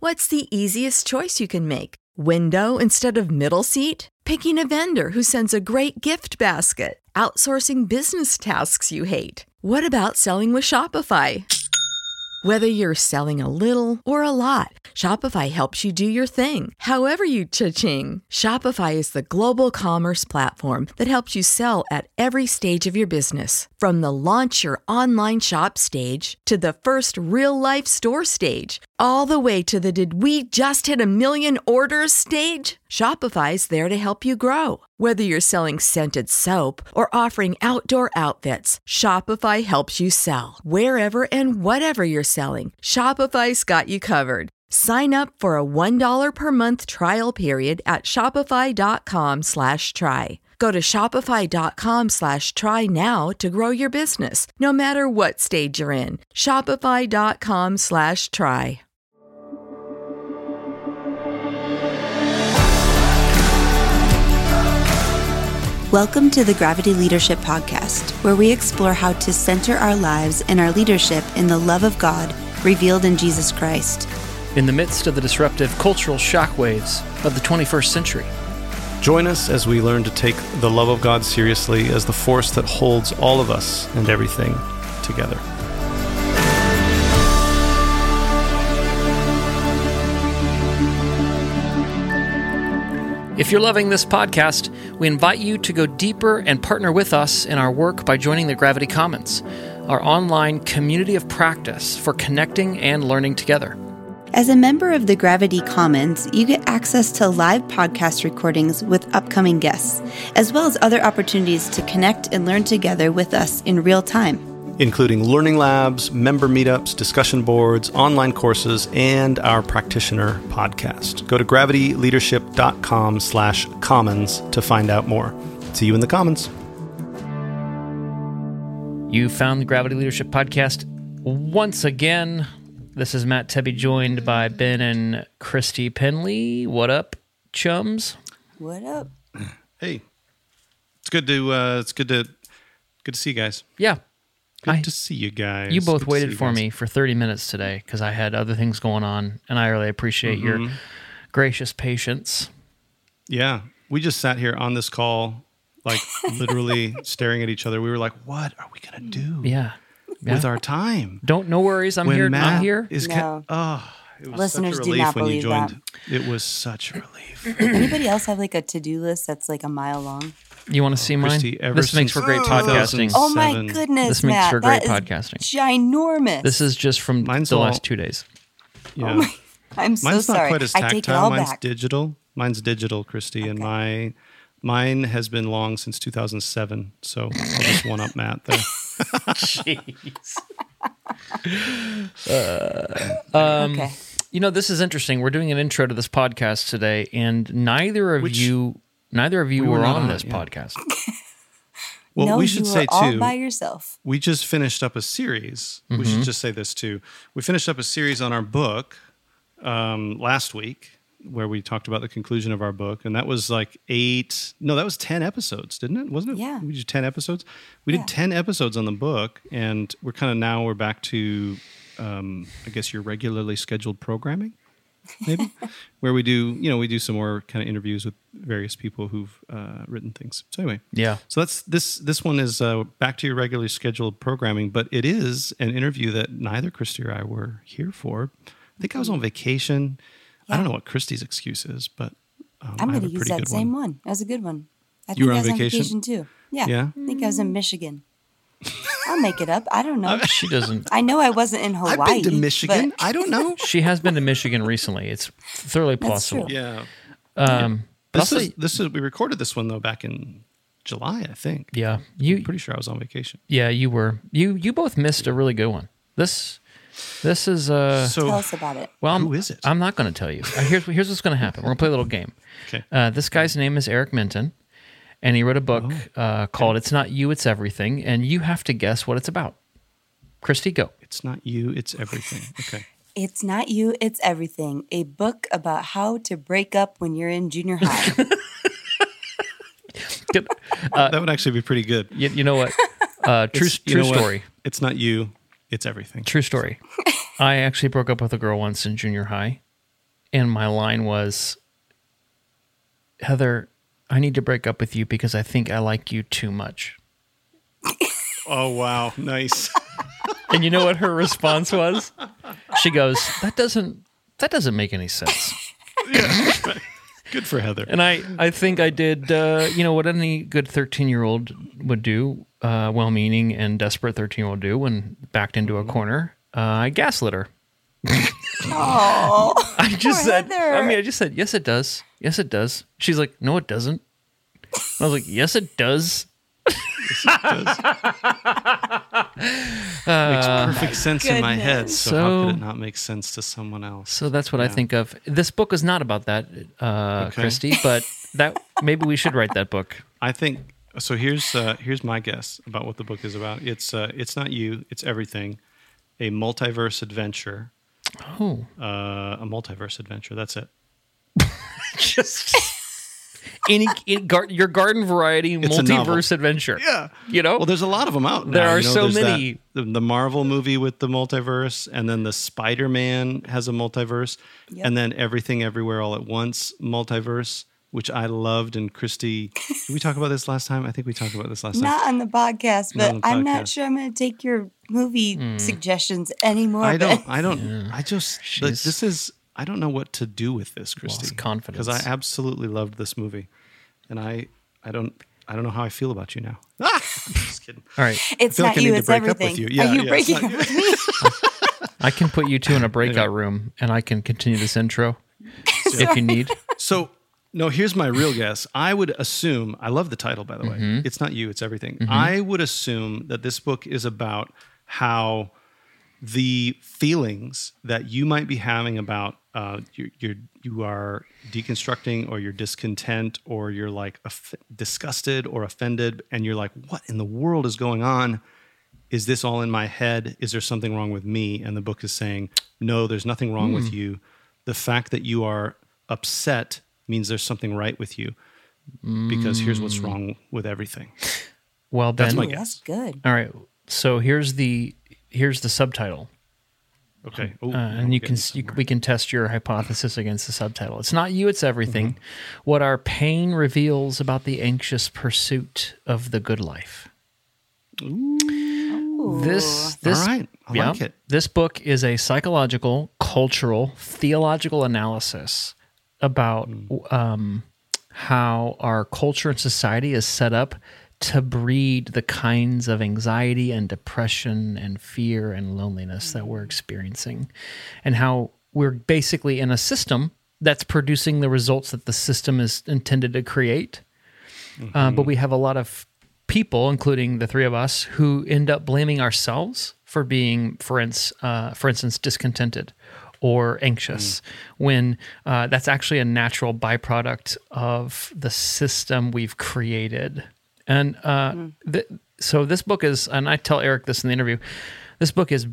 What's the easiest choice you can make? Window instead of middle seat? Picking a vendor who sends a great gift basket? Outsourcing business tasks you hate? What about selling with Shopify? Whether you're selling a little or a lot, Shopify helps you do your thing, however you cha-ching. Shopify is the global commerce platform that helps you sell at every stage of your business. From the launch your online shop stage to the first real-life store stage, all the way to the did we just hit a million orders stage. Shopify's there to help you grow. Whether you're selling scented soap or offering outdoor outfits, Shopify helps you sell. Wherever and whatever you're selling, Shopify's got you covered. Sign up for a $1 per month trial period at shopify.com/try. Go to shopify.com/try now to grow your business, no matter what stage you're in. Shopify.com/try. Welcome to the Gravity Leadership Podcast, where we explore how to center our lives and our leadership in the love of God revealed in Jesus Christ. In the midst of the disruptive cultural shockwaves of the 21st century. Join us as we learn to take the love of God seriously as the force that holds all of us and everything together. If you're loving this podcast, we invite you to go deeper and partner with us in our work by joining the Gravity Commons, our online community of practice for connecting and learning together. As a member of the Gravity Commons, you get access to live podcast recordings with upcoming guests, as well as other opportunities to connect and learn together with us in real time, including learning labs, member meetups, discussion boards, online courses, and our practitioner podcast. Go to gravityleadership.com/commons to find out more. See you in the Commons. You found the Gravity Leadership Podcast once again. This is Matt Tebbe, joined by Ben and Christy Penley. What up, chums? What up? Hey, it's good to see you guys. Yeah. Good to see you guys. You both waited for me for 30 minutes today because I had other things going on, and I really appreciate your gracious patience. Yeah. We just sat here on this call, like literally staring at each other. We were like, what are we going to do with our time? No worries. I'm here. Matt I'm here. it was Listeners such a do relief not when you believe joined. It was such a relief. Anybody else have like a to-do list that's like a mile long? You want to see mine? Christy, This makes for great podcasting. Oh my goodness, This makes Matt, for great that podcasting. is ginormous. This is just from the last 2 days. Yeah. I'm so Mine's sorry. not quite as I take it tactile. all Mine's back. digital. Mine's digital, Christy, Okay. and mine has been long since 2007. So I'll just one up Matt there. Jeez. Okay. You know, this is interesting. We're doing an intro to this podcast today, and neither of you were on this podcast. Well, no, we should you say were all too. by yourself. We just finished up a series. We should just say this too. We finished up a series on our book last week, where we talked about the conclusion of our book, and that was like 10 episodes, didn't it? Wasn't it? Yeah. We did 10 episodes. We did 10 episodes on the book, and we're back to, I guess, your regularly scheduled programming, maybe, where we do some more kind of interviews with various people who've written things. So anyway, So that's this one is back to your regularly scheduled programming, but it is an interview that neither Christy or I were here for. I think I was on vacation. I don't know what Christy's excuse is, but I'm going to use that same one. That was a good one. I think You were I on was vacation? on vacation too. Yeah. Yeah? I think I was in Michigan. I'll make it up. I don't know. She doesn't. I know I wasn't in Hawaii. I've been to Michigan. but- I don't know. She has been to Michigan recently. It's thoroughly That's possible. true. Yeah. But We recorded this one though back in July, I think. Yeah, I'm pretty sure I was on vacation. Yeah, you were. You both missed a really good one. This is So Tell us about it. well. who is it? I'm not going to tell you. Here's what's going to happen. We're going to play a little game. Okay. This guy's name is Eric Minton, and he wrote a book called "It's Not You, It's Everything," and you have to guess what it's about. Christy, go. It's not you, it's everything. Okay. It's Not You, It's Everything, a book about how to break up when you're in junior high. Good. That would actually be pretty good. You know what? True You know what? story. It's not you, it's everything. True story. I actually broke up with a girl once in junior high, and my line was, Heather, I need to break up with you because I think I like you too much. Oh, wow. Nice. And you know what her response was? She goes, that doesn't make any sense. Yeah. Good for Heather. And I think I did, what any good 13-year-old would do, well-meaning and desperate 13-year-old do when backed into a corner. I gaslit her. Oh, I just said, Heather. yes, it does. Yes, it does. She's like, no, it doesn't. And I was like, yes, it does. Makes perfect sense in my head. So how could it not make sense to someone else? So that's what I think of. This book is not about that, Christy, but that maybe we should write that book. I think so. Here's my guess about what the book is about. It's not you. It's everything. A multiverse adventure. Oh, a multiverse adventure. That's it. Just your garden variety It's a multiverse novel. adventure. Yeah. Well, there's a lot of them out now. There are so there's many. The Marvel movie with the multiverse, and then the Spider-Man has a multiverse, and then Everything Everywhere All at Once multiverse, which I loved. And Christy, did we talk about this last time? I think we talked about this last time. Not on the podcast, Not but on the I'm not podcast. sure I'm going to take your movie suggestions anymore. I Ben. don't know what to do with this, Christy. Lost confidence. Because I absolutely loved this movie. And I don't know how I feel about you now. Just kidding. all right. It's I feel not like I you, need to it's break up everything. with you. Yeah, Are you yeah, breaking it's up not- with me? I can put you two in a breakout room, and I can continue this intro if you need. So, no, here's my real guess. I would assume, I love the title, by the way. It's not you, it's everything. I would assume that this book is about how the feelings that you might be having about you are deconstructing, or you're discontent, or you're like disgusted or offended, and you're like, what in the world is going on? Is this all in my head? Is there something wrong with me? And the book is saying, no, there's nothing wrong with you. The fact that you are upset means there's something right with you, because here's what's wrong with everything. Well, Ben, That's my Ooh, guess. that's good. all right. So here's the subtitle. Okay. Ooh, And we can test your hypothesis against the subtitle. It's not you, it's everything. What our pain reveals about the anxious pursuit of the good life. This All right. I like it. This book is a psychological, cultural, theological analysis about how our culture and society is set up to breed the kinds of anxiety and depression and fear and loneliness that we're experiencing, and how we're basically in a system that's producing the results that the system is intended to create. But we have a lot of people, including the three of us, who end up blaming ourselves for being, for instance, discontented or anxious, when that's actually a natural byproduct of the system we've created. And so this book is, and I tell Eric this in the interview, this book is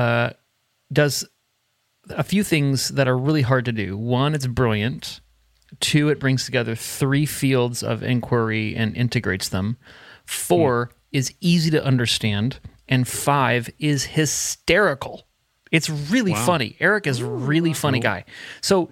does a few things that are really hard to do. One, it's brilliant. Two, it brings together three fields of inquiry and integrates them. Four, is easy to understand. And five, is hysterical. It's really funny. Eric is a really funny guy. So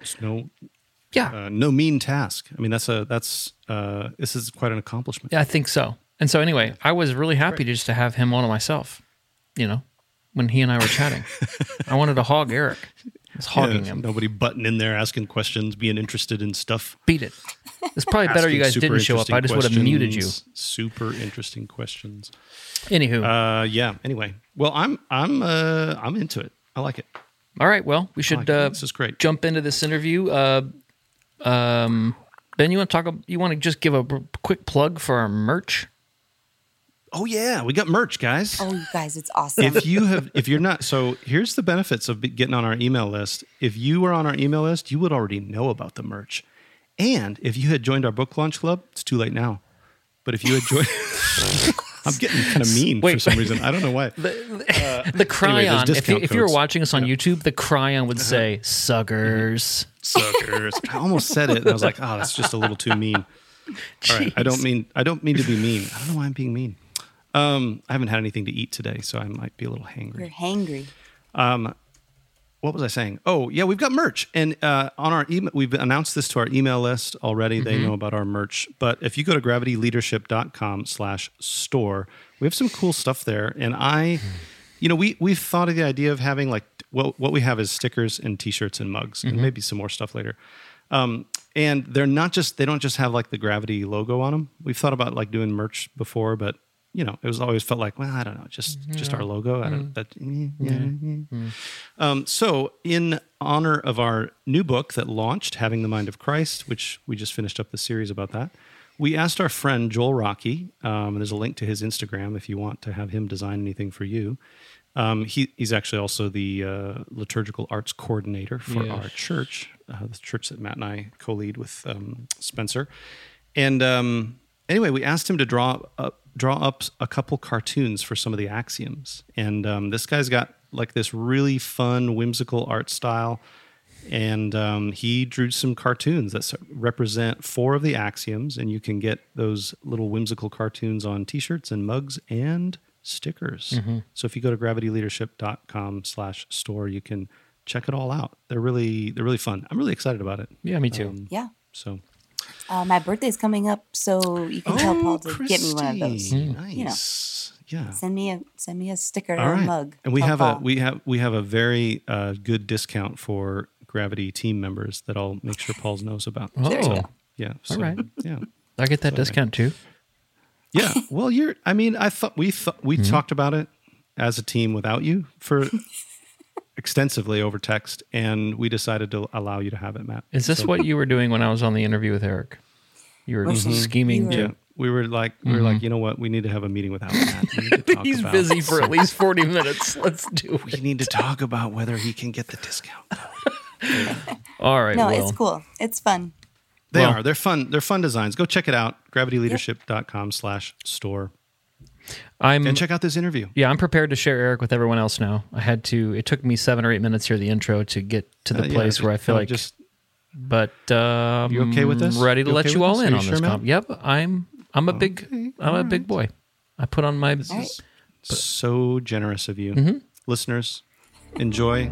No mean task. I mean, this is quite an accomplishment. yeah, I think so. And so anyway, I was really happy just to have him on myself, when he and I were chatting. I wanted to hog Eric. I was hogging him. Nobody butting in there, asking questions, being interested in stuff. Beat it. It's probably better you guys Asking didn't show up. I just would have muted you. Super interesting questions. Anywho. Yeah. Anyway, well, I'm into it. I like it. All right. Well, we should This is great. jump into this interview. Ben, you want to just give a quick plug for our merch? Oh yeah, we got merch, guys. Oh, you guys, it's awesome. If you're not, so here's the benefits of getting on our email list. If you were on our email list, you would already know about the merch. And if you had joined our book launch club, it's too late now. But if you had joined, I'm getting kind of mean for some reason. I don't know why. The cryon, Anyway, there's discount if you were codes. watching us on YouTube, the cryon would say, suckers. Suckers. I almost said it, and I was like, oh, that's just a little too mean. All right, I don't mean to be mean. I don't know why I'm being mean. I haven't had anything to eat today, so I might be a little hangry. You're hangry. what was I saying? Oh, yeah, we've got merch. And on our email, we've announced this to our email list already. They know about our merch. But if you go to gravityleadership.com/store, we have some cool stuff there. And we've thought of the idea of having like, what we have is stickers and T-shirts and mugs and maybe some more stuff later. And they don't just have like the Gravity logo on them. We've thought about like doing merch before, but it was always felt like, well, I don't know, just our logo. I don't. So, in honor of our new book that launched, Having the Mind of Christ, which we just finished up the series about that, we asked our friend Joel Rocky, and there's a link to his Instagram if you want to have him design anything for you. He's actually also the liturgical arts coordinator for our church, the church that Matt and I co-lead with Spencer. And anyway, we asked him to draw up a couple cartoons for some of the axioms. And this guy's got like this really fun, whimsical art style. And he drew some cartoons that represent 4 of the axioms. And you can get those little whimsical cartoons on T-shirts and mugs and stickers. So if you go to gravityleadership.com/store, you can check it all out. They're really fun. I'm really excited about it. Yeah, me too. So... my birthday's coming up, so you can tell Paul to get me one of those. Nice. Yeah. Send me a sticker all or right. a mug. And we have a very good discount for Gravity team members that I'll make sure Paul's knows about. Oh. There you go. Yeah. All right. Yeah. I get that discount too. Yeah. Well, I thought we talked about it as a team without you for extensively over text, and we decided to allow you to have it, Matt. Is this what you were doing when I was on the interview with Eric? You were scheming. Yeah. We were like, you know what? We need to have a meeting without Matt. We need to talk He's about busy for at least 40 minutes. Let's do it. We need to talk about whether he can get the discount. All right. No, it's cool. It's fun. They are. They're fun. They're fun designs. Go check it out. gravityleadership.com/store. And check out this interview. Yeah, I'm prepared to share Eric with everyone else now. It took me 7 or 8 minutes here, the intro, to get to the place where I feel like. But you okay with this? Ready to let you all in on this. Matt? Yep, I'm a big boy. I put on my. So generous of you, listeners. Enjoy.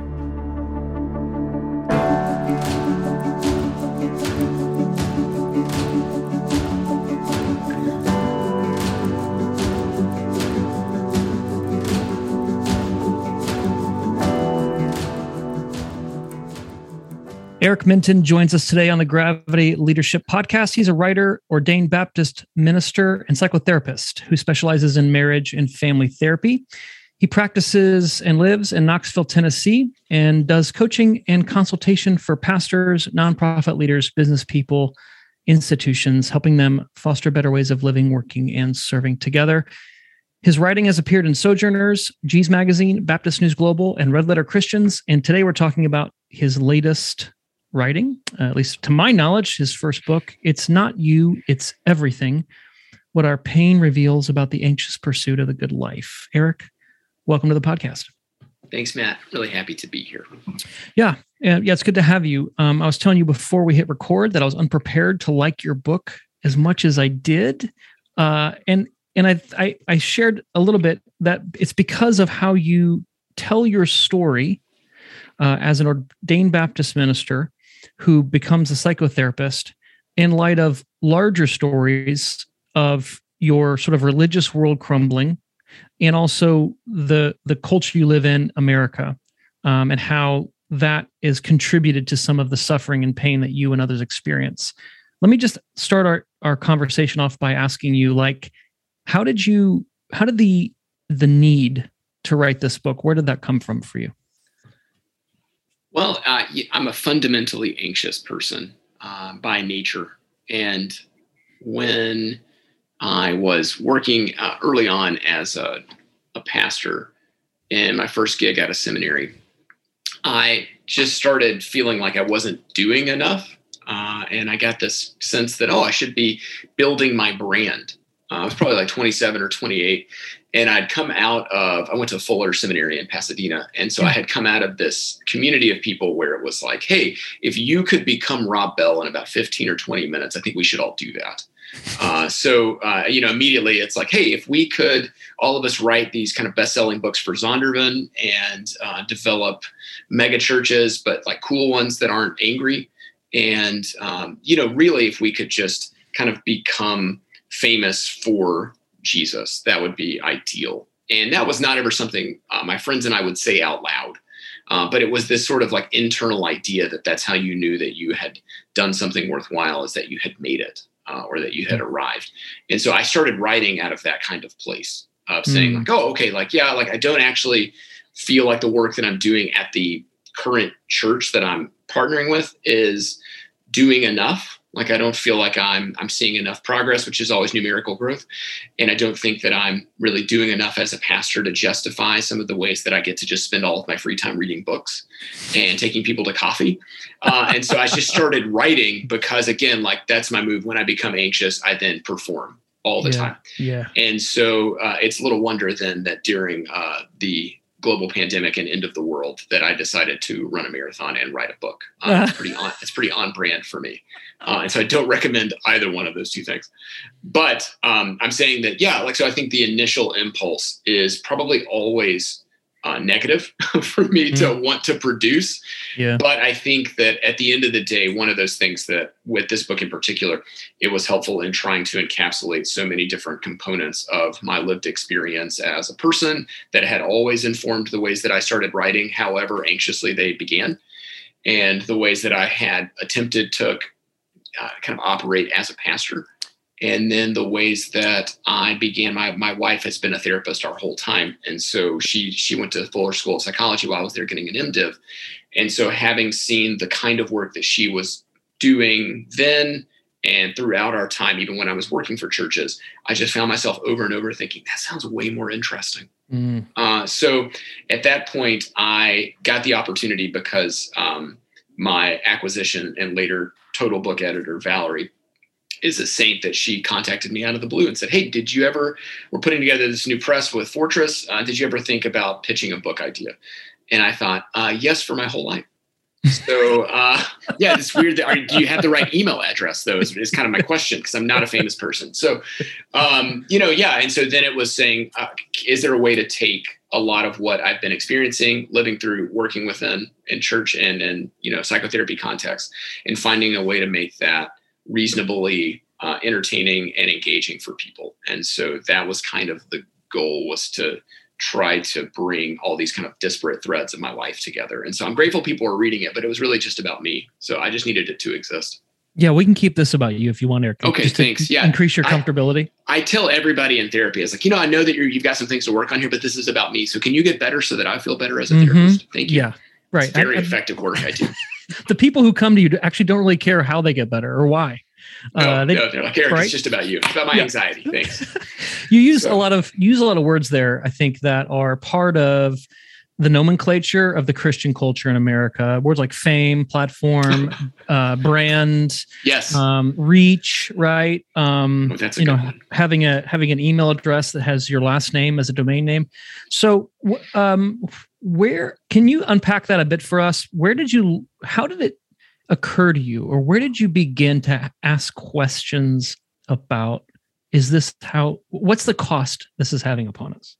Eric Minton joins us today on the Gravity Leadership Podcast. He's a writer, ordained Baptist minister, and psychotherapist who specializes in marriage and family therapy. He practices and lives in Knoxville, Tennessee, and does coaching and consultation for pastors, nonprofit leaders, business people, institutions, helping them foster better ways of living, working, and serving together. His writing has appeared in Sojourners, G's Magazine, Baptist News Global, and Red Letter Christians. And today we're talking about his latest writing, at least to my knowledge, his first book, It's Not You, It's Everything, What Our Pain Reveals About the Anxious Pursuit of the Good Life. Eric, welcome to the podcast. Thanks, Matt. Really happy to be here. Yeah, it's good to have you. I was telling you before we hit record that I was unprepared to like your book as much as I did. And I shared a little bit that it's because of how you tell your story as an ordained Baptist minister who becomes a psychotherapist in light of larger stories of your sort of religious world crumbling and also the culture you live in, America, and how that is contributed to some of the suffering and pain that you and others experience. Let me just start our conversation off by asking you, like, how did the need to write this book, where did that come from for you? Well, I'm a fundamentally anxious person by nature. And when I was working early on as a pastor in my first gig at a seminary, I just started feeling like I wasn't doing enough. And I got this sense that, I should be building my brand. I was probably like 27 or 28. And I went to Fuller Seminary in Pasadena. And so I had come out of this community of people where it was like, hey, if you could become Rob Bell in about 15 or 20 minutes, I think we should all do that. Immediately it's like, hey, if we could all of us write these kind of best-selling books for Zondervan and develop mega churches, but like cool ones that aren't angry. And, really, if we could just kind of become famous for Jesus, that would be ideal. And that was not ever something my friends and I would say out loud. But it was this sort of like internal idea that that's how you knew that you had done something worthwhile, is that you had made it. Or that you had arrived. And so I started writing out of that kind of place of saying like, oh, okay, like, yeah, like I don't actually feel like the work that I'm doing at the current church that I'm partnering with is doing enough. Like, I don't feel like I'm seeing enough progress, which is always numerical growth. And I don't think that I'm really doing enough as a pastor to justify some of the ways that I get to just spend all of my free time reading books and taking people to coffee. And so I just started writing because, again, like that's my move. When I become anxious, I then perform all the time. Yeah. And so it's little wonder then that during the global pandemic and end of the world that I decided to run a marathon and write a book. It's pretty on brand for me. And so I don't recommend either one of those two things, but I'm saying that, so I think the initial impulse is probably always negative for me to want to produce. Yeah. But I think that at the end of the day, one of those things that with this book in particular, it was helpful in trying to encapsulate so many different components of my lived experience as a person that had always informed the ways that I started writing, however anxiously they began, and the ways that I had attempted to kind of operate as a pastor. And then the ways that I began, my wife has been a therapist our whole time. And so she went to Fuller School of Psychology while I was there getting an MDiv. And so having seen the kind of work that she was doing then and throughout our time, even when I was working for churches, I just found myself over and over thinking, that sounds way more interesting. So at that point, I got the opportunity because my acquisition and later total book editor, Valerie, is a saint that she contacted me out of the blue and said, hey, we're putting together this new press with Fortress. Did you ever think about pitching a book idea? And I thought, yes, for my whole life. So, it's weird. Do you have the right email address, though, is kind of my question, because I'm not a famous person. So, And so then it was saying, is there a way to take a lot of what I've been experiencing, living through, working within in church and in, psychotherapy context, and finding a way to make that reasonably entertaining and engaging for people. And so that was kind of the goal, was to try to bring all these kind of disparate threads of my life together. And so I'm grateful people are reading it, but it was really just about me. So I just needed it to exist. Yeah, we can keep this about you if you want, Eric. Okay, thanks. Yeah, increase your comfortability. I tell everybody in therapy, it's like, I know that you've got some things to work on here, but this is about me. So can you get better so that I feel better as a therapist? Thank you. Yeah, right. It's very effective work I do. The people who come to you actually don't really care how they get better or why. They're like, Eric, right? It's just about you. It's about my anxiety. Thanks. You use a lot of words there, I think, that are part of the nomenclature of the Christian culture in America. Words like fame, platform, brand, yes, reach, right? That's a good one. Having an email address that has your last name as a domain name. So, where can you unpack that a bit for us? How did it occur to you, or where did you begin to ask questions about, what's the cost this is having upon us?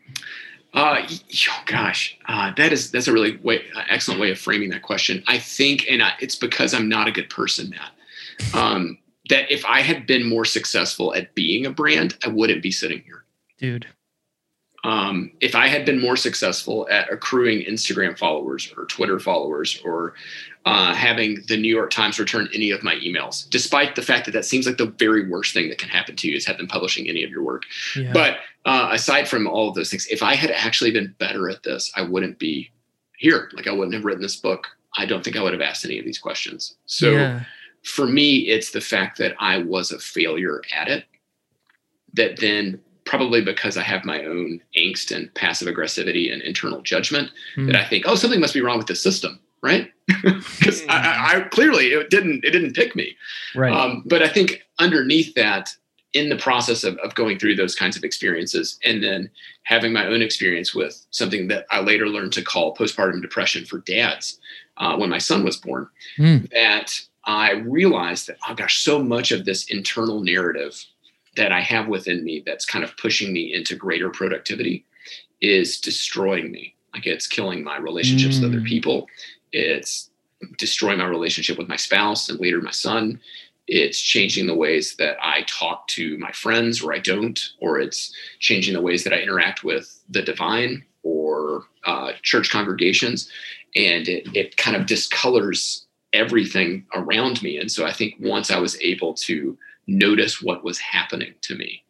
That's a really excellent way of framing that question. I think, and it's because I'm not a good person, Matt, that if I had been more successful at being a brand, I wouldn't be sitting here. Dude. If I had been more successful at accruing Instagram followers or Twitter followers or having the New York Times return any of my emails, despite the fact that seems like the very worst thing that can happen to you is have them publishing any of your work. Yeah. But aside from all of those things, if I had actually been better at this, I wouldn't be here. Like, I wouldn't have written this book. I don't think I would have asked any of these questions. So for me, it's the fact that I was a failure at it that then, probably because I have my own angst and passive aggressivity and internal judgment, that I think, something must be wrong with the system, right? Because I clearly it didn't pick me. Right. But I think underneath that, in the process of going through those kinds of experiences and then having my own experience with something that I later learned to call postpartum depression for dads when my son was born, that I realized that, oh gosh, so much of this internal narrative that I have within me that's kind of pushing me into greater productivity is destroying me. Like, it's killing my relationships with other people. It's destroying my relationship with my spouse and later my son. It's changing the ways that I talk to my friends or I don't, or it's changing the ways that I interact with the divine or church congregations. And it kind of discolors everything around me. And so I think once I was able to notice what was happening to me,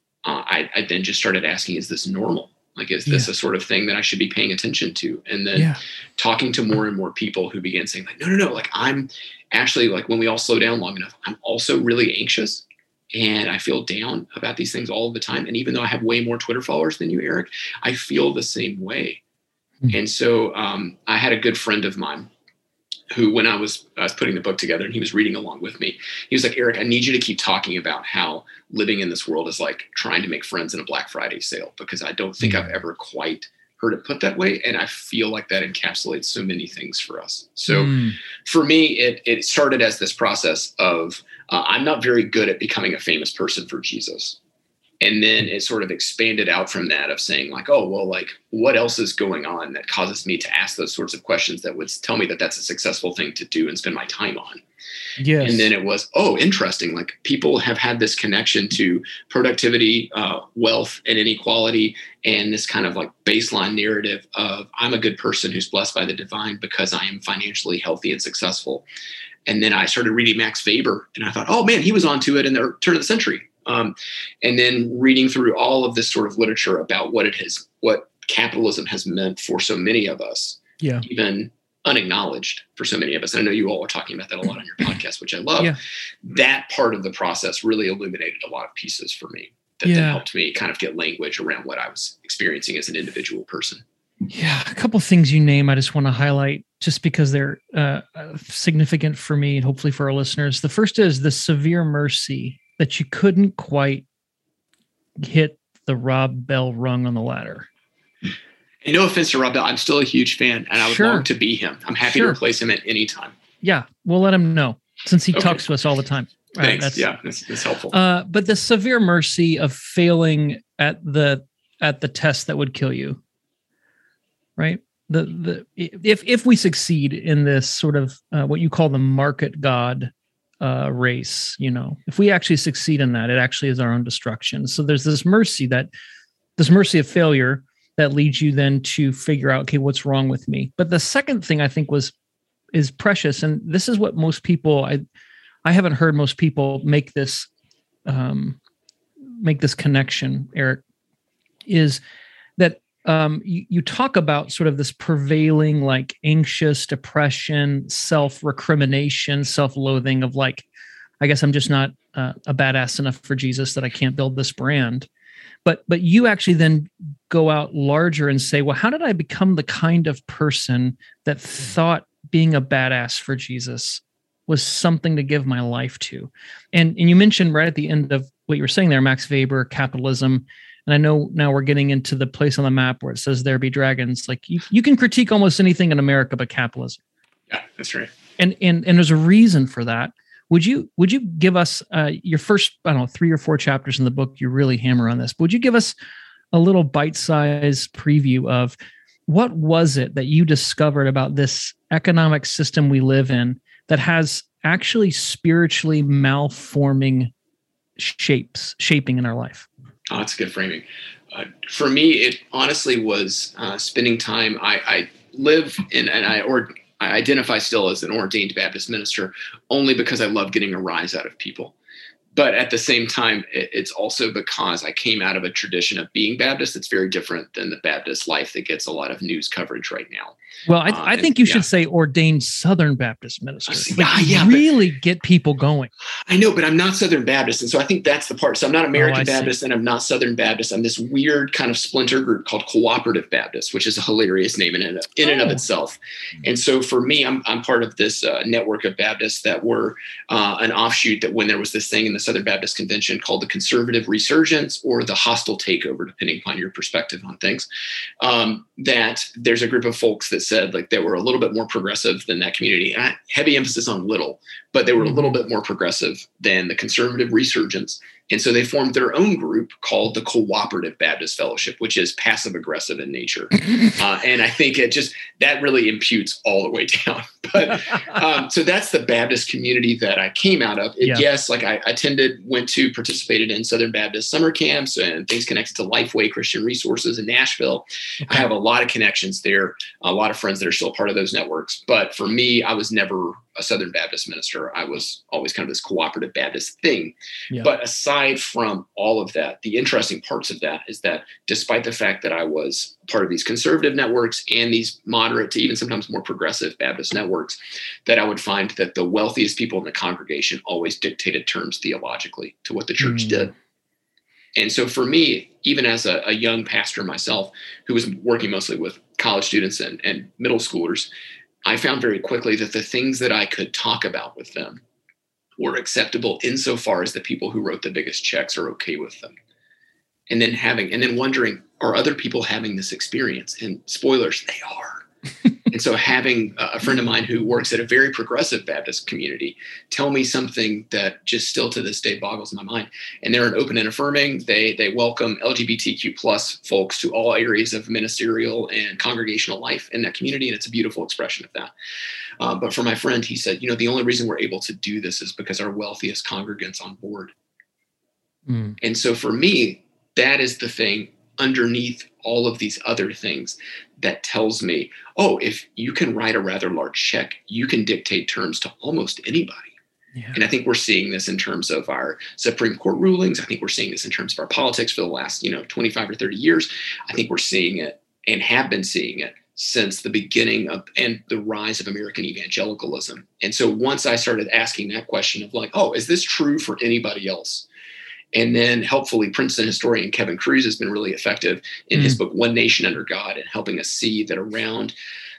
I then just started asking, is this normal? Like, is this a sort of thing that I should be paying attention to? And then talking to more and more people who began saying like, no, like I'm actually, like, when we all slow down long enough, I'm also really anxious and I feel down about these things all the time. And even though I have way more Twitter followers than you, Eric, I feel the same way. And so I had a good friend of mine who, when I was putting the book together and he was reading along with me, he was like, Eric, I need you to keep talking about how living in this world is like trying to make friends in a Black Friday sale, because I don't think I've ever quite heard it put that way. And I feel like that encapsulates so many things for us. So for me, it started as this process of I'm not very good at becoming a famous person for Jesus. And then it sort of expanded out from that of saying like, oh, well, like what else is going on that causes me to ask those sorts of questions that would tell me that that's a successful thing to do and spend my time on. Yes. And then it was, oh, interesting. Like, people have had this connection to productivity, wealth, and inequality, and this kind of like baseline narrative of I'm a good person who's blessed by the divine because I am financially healthy and successful. And then I started reading Max Weber and I thought, oh man, he was onto it in the turn of the century. And then reading through all of this sort of literature about what capitalism has meant for so many of us, even unacknowledged for so many of us. And I know you all are talking about that a lot on your podcast, which I love. That part of the process really illuminated a lot of pieces for me that then helped me kind of get language around what I was experiencing as an individual person. Yeah, a couple of things you name I just want to highlight just because they're significant for me and hopefully for our listeners. The first is the severe mercy that you couldn't quite hit the Rob Bell rung on the ladder. And no offense to Rob Bell, I'm still a huge fan, and I would long to be him. I'm happy to replace him at any time. Yeah, we'll let him know since he talks to us all the time. Thanks. That's helpful. But the severe mercy of failing at the test that would kill you, right? If we succeed in this sort of what you call the market God race, if we actually succeed in that, it actually is our own destruction. So there's this mercy of failure that leads you then to figure out, okay, what's wrong with me? But the second thing I think is precious, and this is what most people I haven't heard most people make this connection, Eric, is that you talk about sort of this prevailing like anxious depression, self-recrimination, self-loathing of like, I guess I'm just not a badass enough for Jesus that I can't build this brand. But you actually then go out larger and say, well, how did I become the kind of person that thought being a badass for Jesus was something to give my life to? And you mentioned right at the end of what you were saying there, Max Weber, capitalism. And I know now we're getting into the place on the map where it says there be dragons. Like you can critique almost anything in America but capitalism. Yeah, that's right. And there's a reason for that. Would you give us your first, 3 or 4 chapters in the book? You really hammer on this. But would you give us a little bite-sized preview of what was it that you discovered about this economic system we live in that has actually spiritually malforming shaping in our life? Oh, that's a good framing. For me, it honestly was spending time. I live in, and I identify still as an ordained Baptist minister only because I love getting a rise out of people. But at the same time, it's also because I came out of a tradition of being Baptist that's very different than the Baptist life that gets a lot of news coverage right now. Well, I think you should say ordained Southern Baptist minister. Really get people going. I know, but I'm not Southern Baptist. And so I think that's the part. So I'm not American Baptist and I'm not Southern Baptist. I'm this weird kind of splinter group called Cooperative Baptist, which is a hilarious name in and of itself. And so for me, I'm part of this network of Baptists that were an offshoot that when there was this thing in the Southern Baptist Convention called the Conservative Resurgence or the Hostile Takeover, depending upon your perspective on things, that there's a group of folks that said like they were a little bit more progressive than that community. And heavy emphasis on little, but they were a little bit more progressive than the Conservative Resurgence. And so they formed their own group called the Cooperative Baptist Fellowship, which is passive aggressive in nature. And I think that really imputes all the way down. But so that's the Baptist community that I came out of. Yes, like I participated in Southern Baptist summer camps and things connected to Lifeway Christian Resources in Nashville. I have a lot of connections there, a lot of friends that are still part of those networks. But for me, I was never a Southern Baptist minister. I was always kind of this cooperative Baptist thing. Yeah. But aside from all of that, the interesting parts of that is that despite the fact that I was part of these conservative networks and these moderate to even sometimes more progressive Baptist networks, that I would find that the wealthiest people in the congregation always dictated terms theologically to what the church did. And so for me, even as a young pastor myself, who was working mostly with college students and middle schoolers, I found very quickly that the things that I could talk about with them were acceptable insofar as the people who wrote the biggest checks are okay with them. And then wondering, are other people having this experience? And spoilers, they are. And so having a friend of mine who works at a very progressive Baptist community tell me something that just still to this day boggles my mind. And they're an open and affirming. They welcome LGBTQ plus folks to all areas of ministerial and congregational life in that community. And it's a beautiful expression of that. But for my friend, he said, the only reason we're able to do this is because our wealthiest congregants on board. And so for me, that is the thing underneath all of these other things that tells me, if you can write a rather large check, you can dictate terms to almost anybody. Yeah. And I think we're seeing this in terms of our Supreme Court rulings. I think we're seeing this in terms of our politics for the last, 25 or 30 years. I think we're seeing it and have been seeing it since the beginning of and the rise of American evangelicalism. And so once I started asking that question of like, is this true for anybody else? And then helpfully Princeton historian Kevin Kruse has been really effective in his book, One Nation Under God, and helping us see that around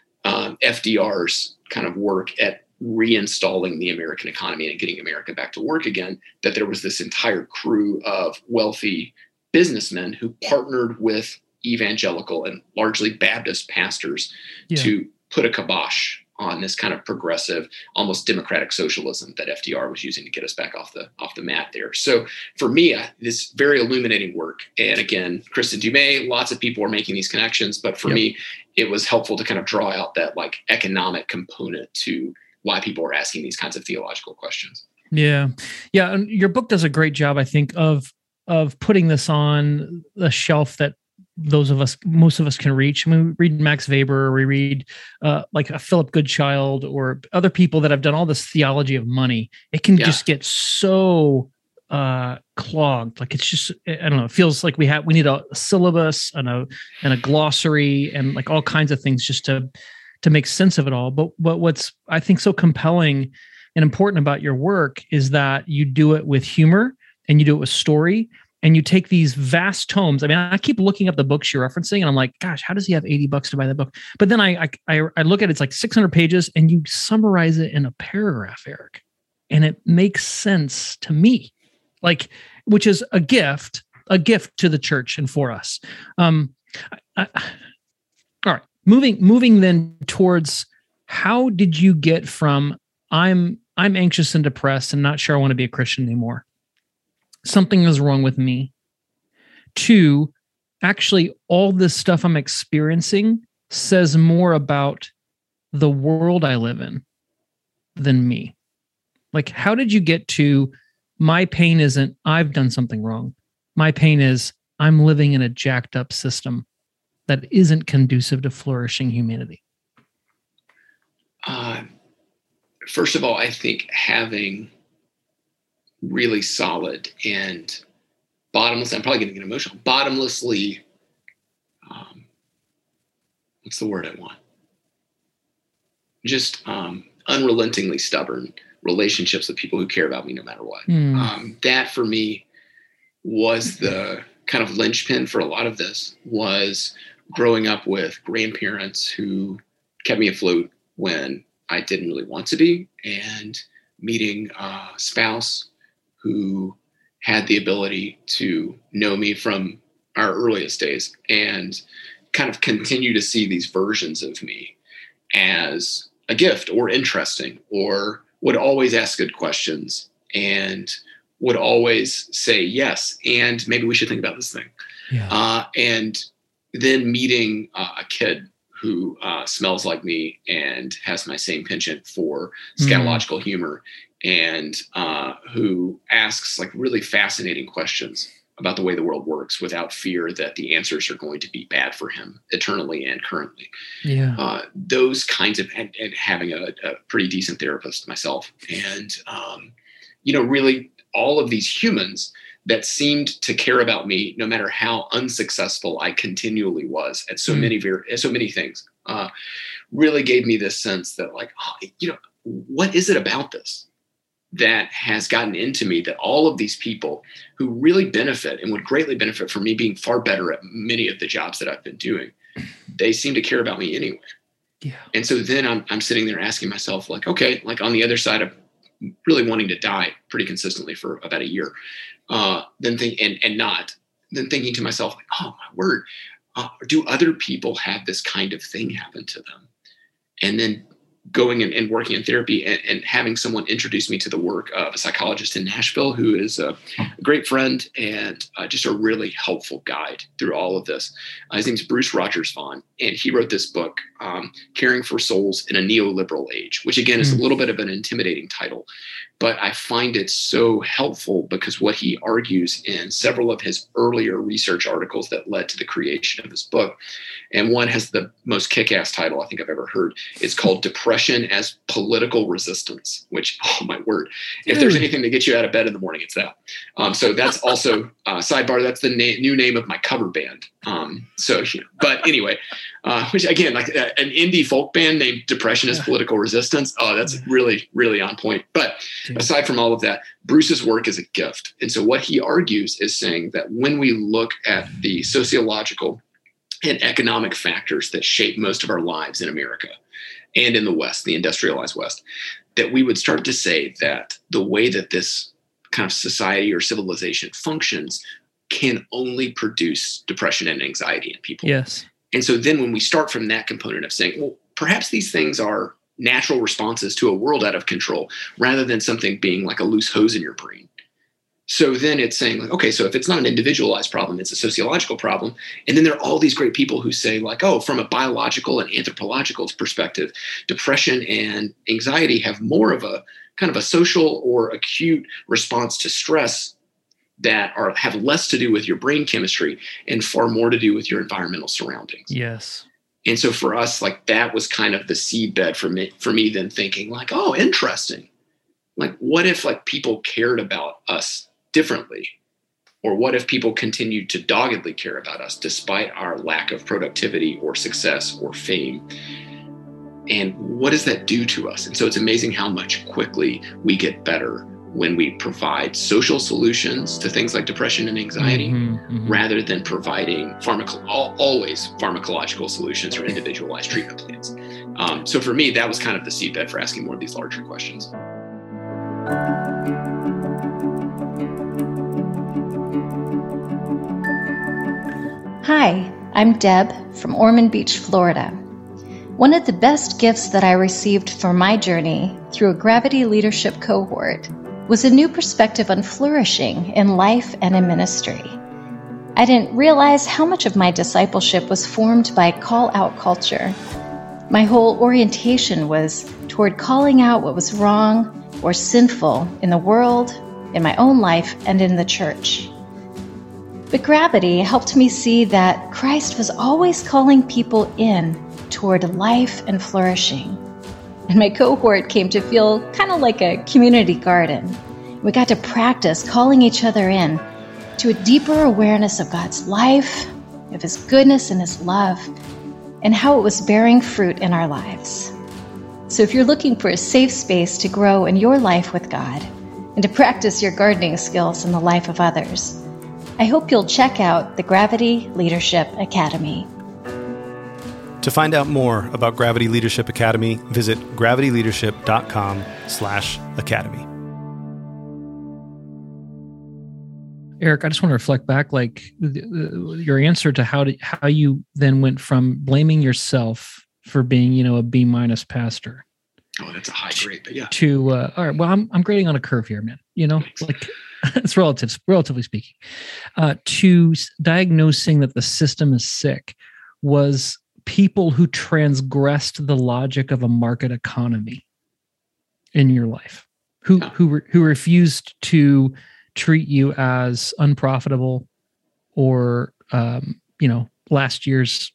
FDR's kind of work at reinstalling the American economy and getting America back to work again, that there was this entire crew of wealthy businessmen who partnered with evangelical and largely Baptist pastors to put a kibosh on this kind of progressive, almost democratic socialism that FDR was using to get us back off the mat there. So for me, this very illuminating work. And again, Kristen Dumais, lots of people are making these connections, but for me, it was helpful to kind of draw out that like economic component to why people are asking these kinds of theological questions. Yeah. Yeah. And your book does a great job, I think, of putting this on the shelf that most of us can reach. I mean, we read Max Weber, or we read like a Philip Goodchild or other people that have done all this theology of money. It can just get so clogged. Like it's just, I don't know, it feels like we need a syllabus and a glossary and like all kinds of things just to make sense of it all. But what's I think so compelling and important about your work is that you do it with humor and you do it with story. And you take these vast tomes. I mean, I keep looking up the books you're referencing, and I'm like, gosh, how does he have $80 to buy that book? But then I look at it, it's like 600 pages, and you summarize it in a paragraph, Eric, and it makes sense to me, like, which is a gift to the church and for us. All right, moving then towards how did you get from I'm anxious and depressed and not sure I want to be a Christian anymore, something is wrong with me, to actually all this stuff I'm experiencing says more about the world I live in than me? Like, how did you get to my pain isn't I've done something wrong. My pain is I'm living in a jacked up system that isn't conducive to flourishing humanity? First of all, I think having really solid and bottomless, I'm probably going to get emotional, bottomlessly, what's the word I want? just unrelentingly stubborn relationships with people who care about me no matter what. That for me was the kind of linchpin for a lot of this, was growing up with grandparents who kept me afloat when I didn't really want to be, and meeting a spouse who had the ability to know me from our earliest days and kind of continue to see these versions of me as a gift or interesting, or would always ask good questions and would always say yes, and maybe we should think about this thing. Yeah. And then meeting a kid who smells like me and has my same penchant for scatological humor, and who asks like really fascinating questions about the way the world works without fear that the answers are going to be bad for him eternally and currently. Yeah. Those kinds of, and having a pretty decent therapist myself. And, really all of these humans that seemed to care about me, no matter how unsuccessful I continually was at so many things, really gave me this sense that like, what is it about this that has gotten into me, that all of these people who really benefit and would greatly benefit from me being far better at many of the jobs that I've been doing, they seem to care about me anyway. Yeah. And so then I'm sitting there asking myself, like, okay, like on the other side of really wanting to die pretty consistently for about a year, then thinking to myself, like, oh my word, do other people have this kind of thing happen to them? And then going and working in therapy and having someone introduce me to the work of a psychologist in Nashville who is a great friend and just a really helpful guide through all of this. His name's Bruce Rogers Vaughn, and he wrote this book, Caring for Souls in a Neoliberal Age, which again is a little bit of an intimidating title, but I find it so helpful because what he argues in several of his earlier research articles that led to the creation of this book, and one has the most kick-ass title I think I've ever heard. It's called Depression as Political Resistance, which, oh my word, if there's anything to get you out of bed in the morning, it's that. So that's also, sidebar, that's the new name of my cover band. But anyway, which again, like an indie folk band named Depression as Political Resistance. Oh, that's really, really on point. But aside from all of that, Bruce's work is a gift. And so what he argues is saying that when we look at the sociological and economic factors that shape most of our lives in America and in the West, the industrialized West, that we would start to say that the way that this kind of society or civilization functions can only produce depression and anxiety in people. Yes. And so then when we start from that component of saying, well, perhaps these things are natural responses to a world out of control rather than something being like a loose hose in your brain. So then it's saying like, okay, so if it's not an individualized problem, it's a sociological problem. And then there are all these great people who say like, oh, from a biological and anthropological perspective, depression and anxiety have more of a kind of a social or acute response to stress that have less to do with your brain chemistry and far more to do with your environmental surroundings. Yes. And so for us, like that was kind of the seedbed for me then thinking like, oh, interesting. Like what if like people cared about us differently? Or what if people continued to doggedly care about us despite our lack of productivity or success or fame? And what does that do to us? And so it's amazing how much quickly we get better when we provide social solutions to things like depression and anxiety, rather than providing always pharmacological solutions or individualized treatment plans. So for me, that was kind of the seedbed for asking more of these larger questions. Hi, I'm Deb from Ormond Beach, Florida. One of the best gifts that I received for my journey through a Gravity Leadership cohort was a new perspective on flourishing in life and in ministry. I didn't realize how much of my discipleship was formed by call-out culture. My whole orientation was toward calling out what was wrong or sinful in the world, in my own life, and in the church. But Gravity helped me see that Christ was always calling people in toward life and flourishing. And my cohort came to feel kind of like a community garden. We got to practice calling each other in to a deeper awareness of God's life, of His goodness and His love, and how it was bearing fruit in our lives. So if you're looking for a safe space to grow in your life with God and to practice your gardening skills in the life of others, I hope you'll check out the Gravity Leadership Academy. To find out more about Gravity Leadership Academy, visit gravityleadership.com/academy. Eric, I just want to reflect back, like your answer to how you then went from blaming yourself for being, a B- pastor. Oh, that's a high grade, but yeah. To all right, well, I'm grading on a curve here, man. Like it's relatively speaking. To diagnosing that the system is sick was people who transgressed the logic of a market economy in your life, who refused to treat you as unprofitable or last year's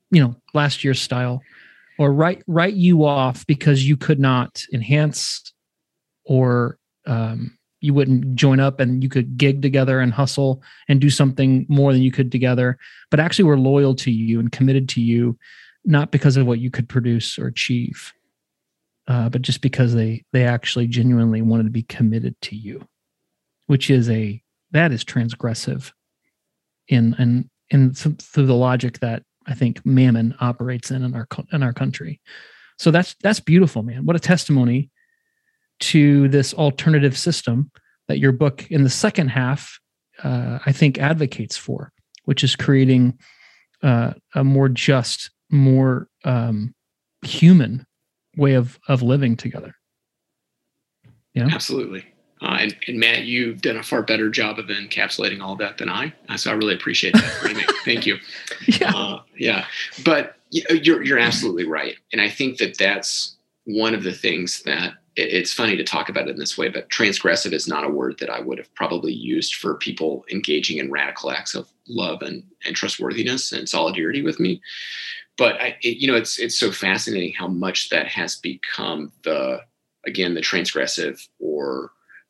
style, or write you off because you could not enhance, or you wouldn't join up and you could gig together and hustle and do something more than you could together, but actually were loyal to you and committed to you, not because of what you could produce or achieve, but just because they actually genuinely wanted to be committed to you, which is that is transgressive in through the logic that I think Mammon operates in our country. So that's beautiful, man. What a testimony to this alternative system that your book in the second half, I think, advocates for, which is creating a more just, more human way of living together. Yeah, absolutely. And Matt, you've done a far better job of encapsulating all of that than I. So I really appreciate that framing. Thank you. Yeah. But you're absolutely right. And I think that's one of the things that it's funny to talk about it in this way, but transgressive is not a word that I would have probably used for people engaging in radical acts of love and trustworthiness and solidarity with me. But it's so fascinating how much that has become the transgressive or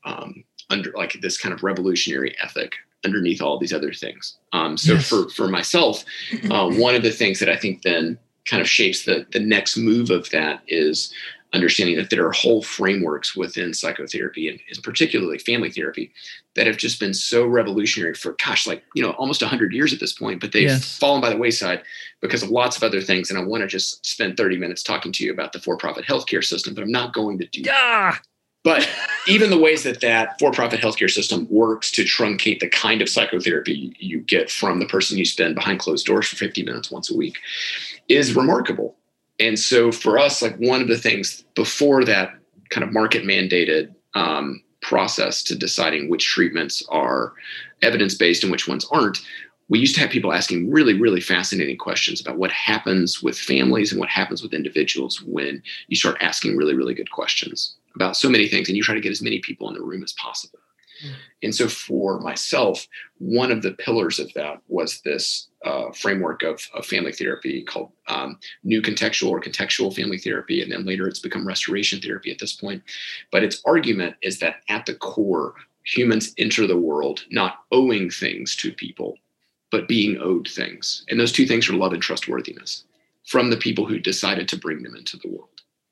under like this kind of revolutionary ethic underneath all these other things. Yes. For myself, one of the things that I think then kind of shapes the next move of that is understanding that there are whole frameworks within psychotherapy and particularly family therapy that have just been so revolutionary for almost 100 years at this point, but they've fallen by the wayside because of lots of other things. And I want to just spend 30 minutes talking to you about the for-profit healthcare system, but I'm not going to do that. But even the ways that for-profit healthcare system works to truncate the kind of psychotherapy you get from the person you spend behind closed doors for 50 minutes once a week is remarkable. And so for us, like one of the things before that kind of market mandated process to deciding which treatments are evidence-based and which ones aren't, we used to have people asking really, really fascinating questions about what happens with families and what happens with individuals when you start asking really, really good questions about so many things and you try to get as many people in the room as possible. And so for myself, one of the pillars of that was this framework of family therapy called new contextual or contextual family therapy. And then later it's become restoration therapy at this point. But its argument is that at the core, humans enter the world not owing things to people, but being owed things. And those two things are love and trustworthiness from the people who decided to bring them into the world.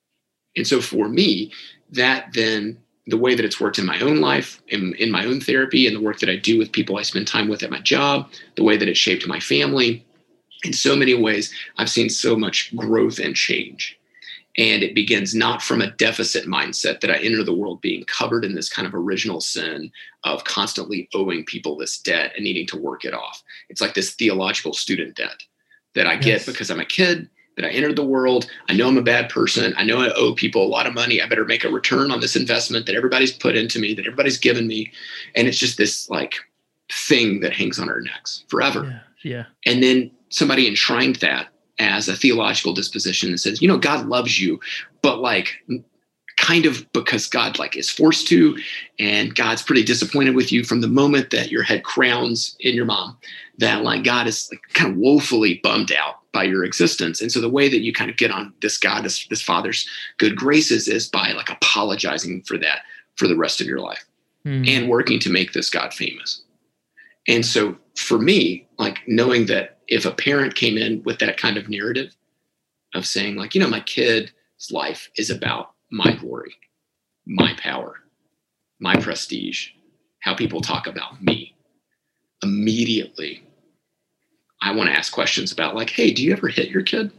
And so for me, that then the way that it's worked in my own life, in my own therapy, and the work that I do with people I spend time with at my job, the way that it shaped my family, in so many ways, I've seen so much growth and change. And it begins not from a deficit mindset that I enter the world being covered in this kind of original sin of constantly owing people this debt and needing to work it off. It's like this theological student debt that I get because I'm a kid, that I entered the world. I know I'm a bad person. I know I owe people a lot of money. I better make a return on this investment that everybody's put into me, that everybody's given me. And it's just this like thing that hangs on our necks forever. Yeah. And then somebody enshrined that as a theological disposition and says, God loves you, but like kind of because God like is forced to, and God's pretty disappointed with you from the moment that your head crowns in your mom, that like God is like kind of woefully bummed out by your existence. And so the way that you kind of get on this God, this Father's good graces is by like apologizing for that for the rest of your life and working to make this God famous. And so for me, like knowing that if a parent came in with that kind of narrative of saying like, my kid life is about my glory, my power, my prestige, how people talk about me, immediately I want to ask questions about like, hey, do you ever hit your kid?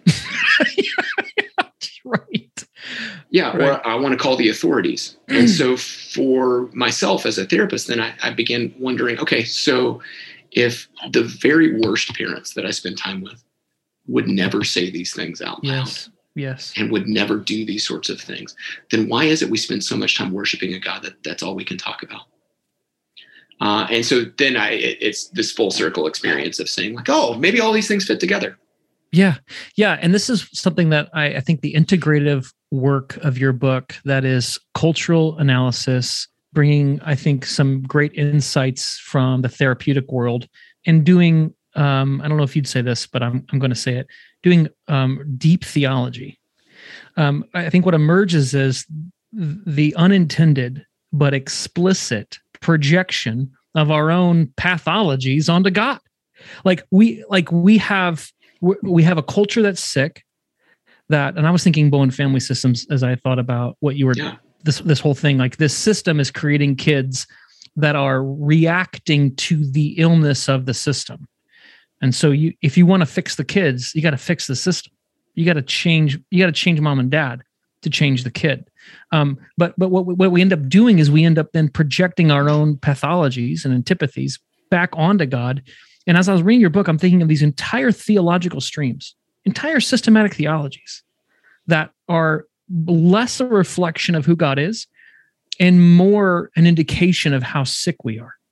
Right. Yeah. Right. Or I want to call the authorities. And so for myself as a therapist, then I began wondering, okay, so if the very worst parents that I spend time with would never say these things out loud. Yes. And would never do these sorts of things, then why is it we spend so much time worshiping a God that's all we can talk about? And so then it's this full circle experience of saying like, oh, maybe all these things fit together. Yeah. Yeah. And this is something that I think the integrative work of your book, that is cultural analysis, bringing, I think, some great insights from the therapeutic world and doing, I don't know if you'd say this, but I'm going to say it, doing deep theology. I think what emerges is the unintended but explicit projection of our own pathologies onto God. We have a culture that's sick. And I was thinking Bowen Family Systems as I thought about what you were. Yeah. This whole thing, like this system is creating kids that are reacting to the illness of the system. And so if you want to fix the kids, you got to fix the system. You got to change mom and dad to change the kid. But what we end up doing is we end up then projecting our own pathologies and antipathies back onto God. And as I was reading your book, I'm thinking of these entire theological streams, entire systematic theologies that are less a reflection of who God is and more an indication of how sick we are.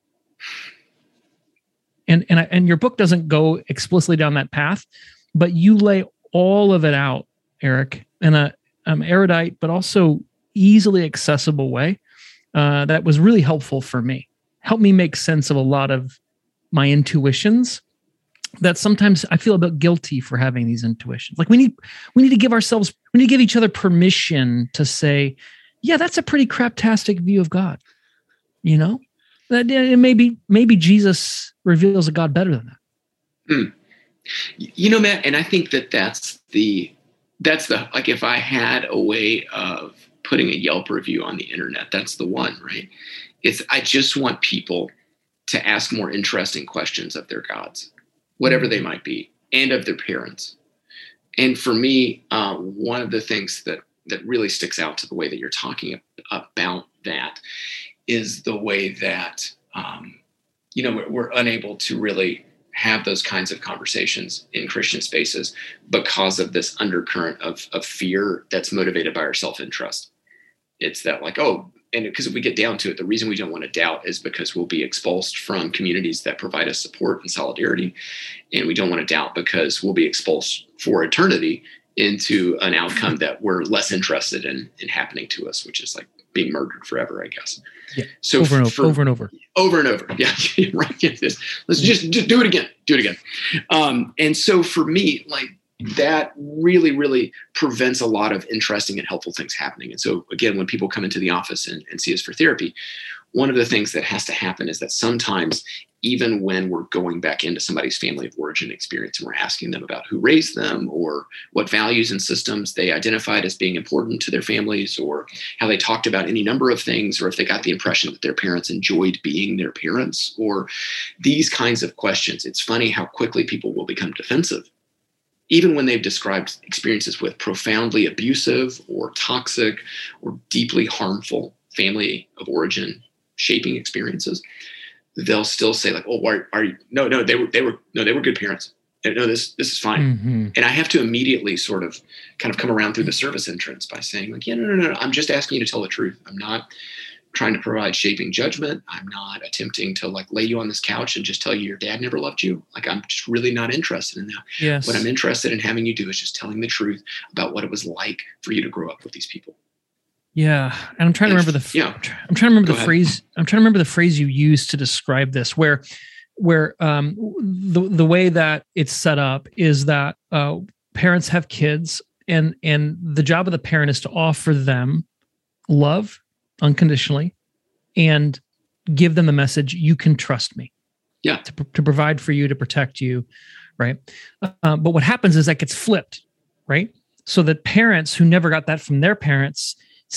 And your book doesn't go explicitly down that path, but you lay all of it out, Eric, in a erudite but also easily accessible way that was really helpful for me. Helped me make sense of a lot of my intuitions that sometimes I feel a bit guilty for having these intuitions. Like we need to give each other permission to say, yeah, that's a pretty craptastic view of God. You know, that maybe Jesus reveals a God better than that. You know, Matt, and I think that's the like, if I had a way of putting a Yelp review on the internet, that's the one, right? I just want people to ask more interesting questions of their gods, whatever they might be, and of their parents. And for me, one of the things that really sticks out to the way that you're talking about that is the way that, we're unable to really have those kinds of conversations in Christian spaces because of this undercurrent of fear that's motivated by our self-interest. It's that like, and because if we get down to it, the reason we don't want to doubt is because we'll be expulsed from communities that provide us support and solidarity. And we don't want to doubt because we'll be expulsed for eternity into an outcome that we're less interested in happening to us, which is like being murdered forever, I guess. Yeah. So over and over. Yeah. Right. Yes. Let's just do it again. And so for me, like, that really, really prevents a lot of interesting and helpful things happening. And so again, when people come into the office and see us for therapy, one of the things that has to happen is that sometimes, even when we're going back into somebody's family of origin experience and we're asking them about who raised them or what values and systems they identified as being important to their families, or how they talked about any number of things, or if they got the impression that their parents enjoyed being their parents, or these kinds of questions, it's funny how quickly people will become defensive. Even when they've described experiences with profoundly abusive or toxic or deeply harmful family of origin shaping experiences, they'll still say like, "Oh, are you? No, they were good parents. No, this is fine." Mm-hmm. And I have to immediately sort of kind of come around through the service entrance by saying like, "Yeah, no. I'm just asking you to tell the truth. I'm not trying to provide shaping judgment. I'm not attempting to like lay you on this couch and just tell you your dad never loved you. Like, I'm just really not interested in that. Yes. What I'm interested in having you do is just telling the truth about what it was like for you to grow up with these people." Yeah. And I'm trying to remember the phrase you used to describe this, where the way that it's set up is that parents have kids and the job of the parent is to offer them love unconditionally and give them the message, you can trust me. Yeah. To provide for you, to protect you. Right. But what happens is that gets flipped. Right. so that parents who never got that from their parents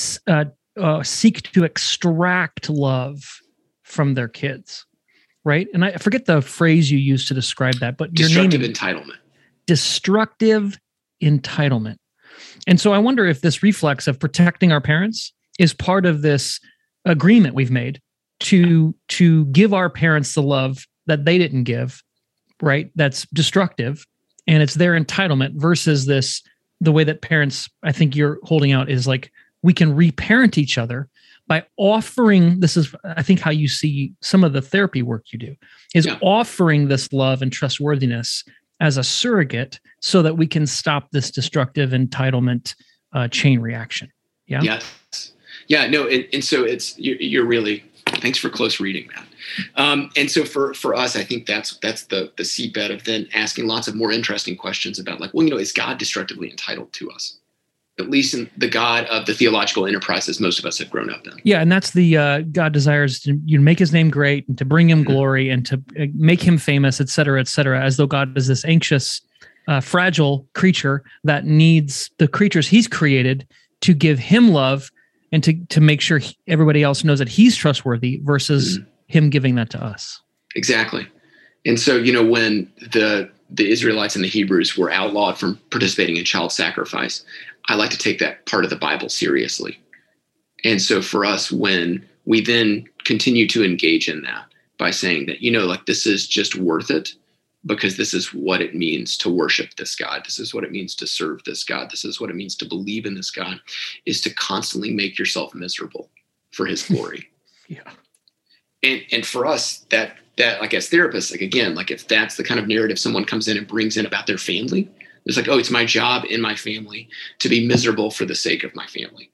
seek to extract love from their kids, right? And I forget the phrase you used to describe that, but destructive entitlement. Destructive entitlement. And so I wonder if this reflex of protecting our parents is part of this agreement we've made to give our parents the love that they didn't give, right? That's destructive, and it's their entitlement versus the way that parents, I think you're holding out, is like we can reparent each other by offering, this is, I think, how you see some of the therapy work you do, is offering this love and trustworthiness as a surrogate so that we can stop this destructive entitlement chain reaction. Yeah. Yes. Yeah. No. And so you're really, thanks for close reading, Matt. And so for us, I think that's the seedbed of then asking lots of more interesting questions about, like, well, is God destructively entitled to us? At least in the God of the theological enterprises most of us have grown up in. Yeah, and that's the God desires to make his name great and to bring him glory and to make him famous, et cetera, as though God is this anxious, fragile creature that needs the creatures he's created to give him love and to make sure everybody else knows that he's trustworthy versus him giving that to us. Exactly. And so, when the Israelites and the Hebrews were outlawed from participating in child sacrifice, I like to take that part of the Bible seriously. And so for us, when we then continue to engage in that by saying that, this is just worth it because this is what it means to worship this God. This is what it means to serve this God. This is what it means to believe in this God, is to constantly make yourself miserable for his glory. Yeah. And for us, that like as therapists, like, again, like if that's the kind of narrative someone comes in and brings in about their family, it's like, oh, it's my job in my family to be miserable for the sake of my family.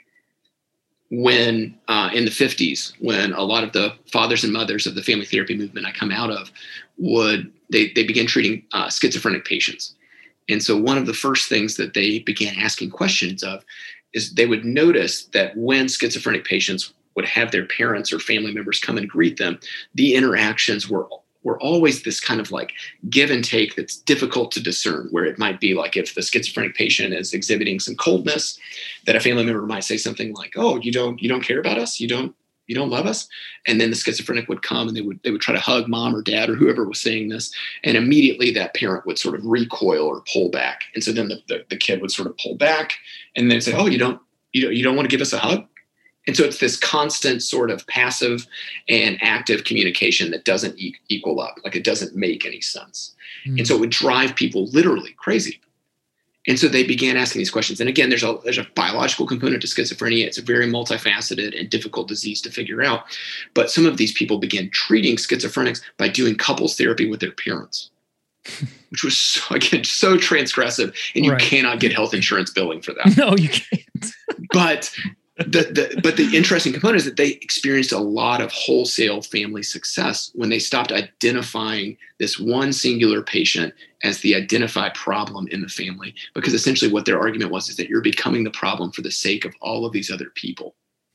When in the 50s, when a lot of the fathers and mothers of the family therapy movement I come out of they began treating schizophrenic patients. And so one of the first things that they began asking questions of is they would notice that when schizophrenic patients would have their parents or family members come and greet them, the interactions were always this kind of like give and take that's difficult to discern, where it might be like if the schizophrenic patient is exhibiting some coldness, that a family member might say something like, oh, you don't care about us? You don't love us? And then the schizophrenic would come and they would try to hug mom or dad or whoever was saying this. And immediately that parent would sort of recoil or pull back. And so then the kid would sort of pull back and then say, oh, you don't want to give us a hug? And so it's this constant sort of passive and active communication that doesn't equal up, like it doesn't make any sense. And so it would drive people literally crazy. And so they began asking these questions. And again, there's a biological component to schizophrenia. It's a very multifaceted and difficult disease to figure out. But some of these people began treating schizophrenics by doing couples therapy with their parents, which was, so transgressive. And you cannot get health insurance billing for that. No, you can't. But the interesting component is that they experienced a lot of wholesale family success when they stopped identifying this one singular patient as the identified problem in the family, because essentially what their argument was is that you're becoming the problem for the sake of all of these other people.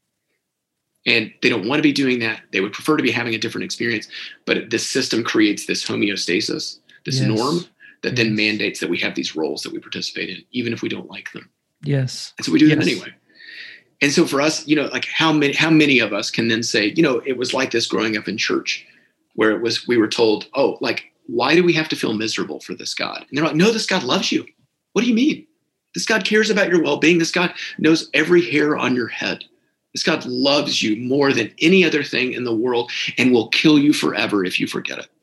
And they don't want to be doing that. They would prefer to be having a different experience, but this system creates this homeostasis, this norm that then mandates that we have these roles that we participate in, even if we don't like them. Yes. And so we do that anyway. And so for us, like how many of us can then say, it was like this growing up in church, where we were told, oh, like, why do we have to feel miserable for this God? And they're like, no, this God loves you. What do you mean? This God cares about your well-being. This God knows every hair on your head. This God loves you more than any other thing in the world and will kill you forever if you forget it.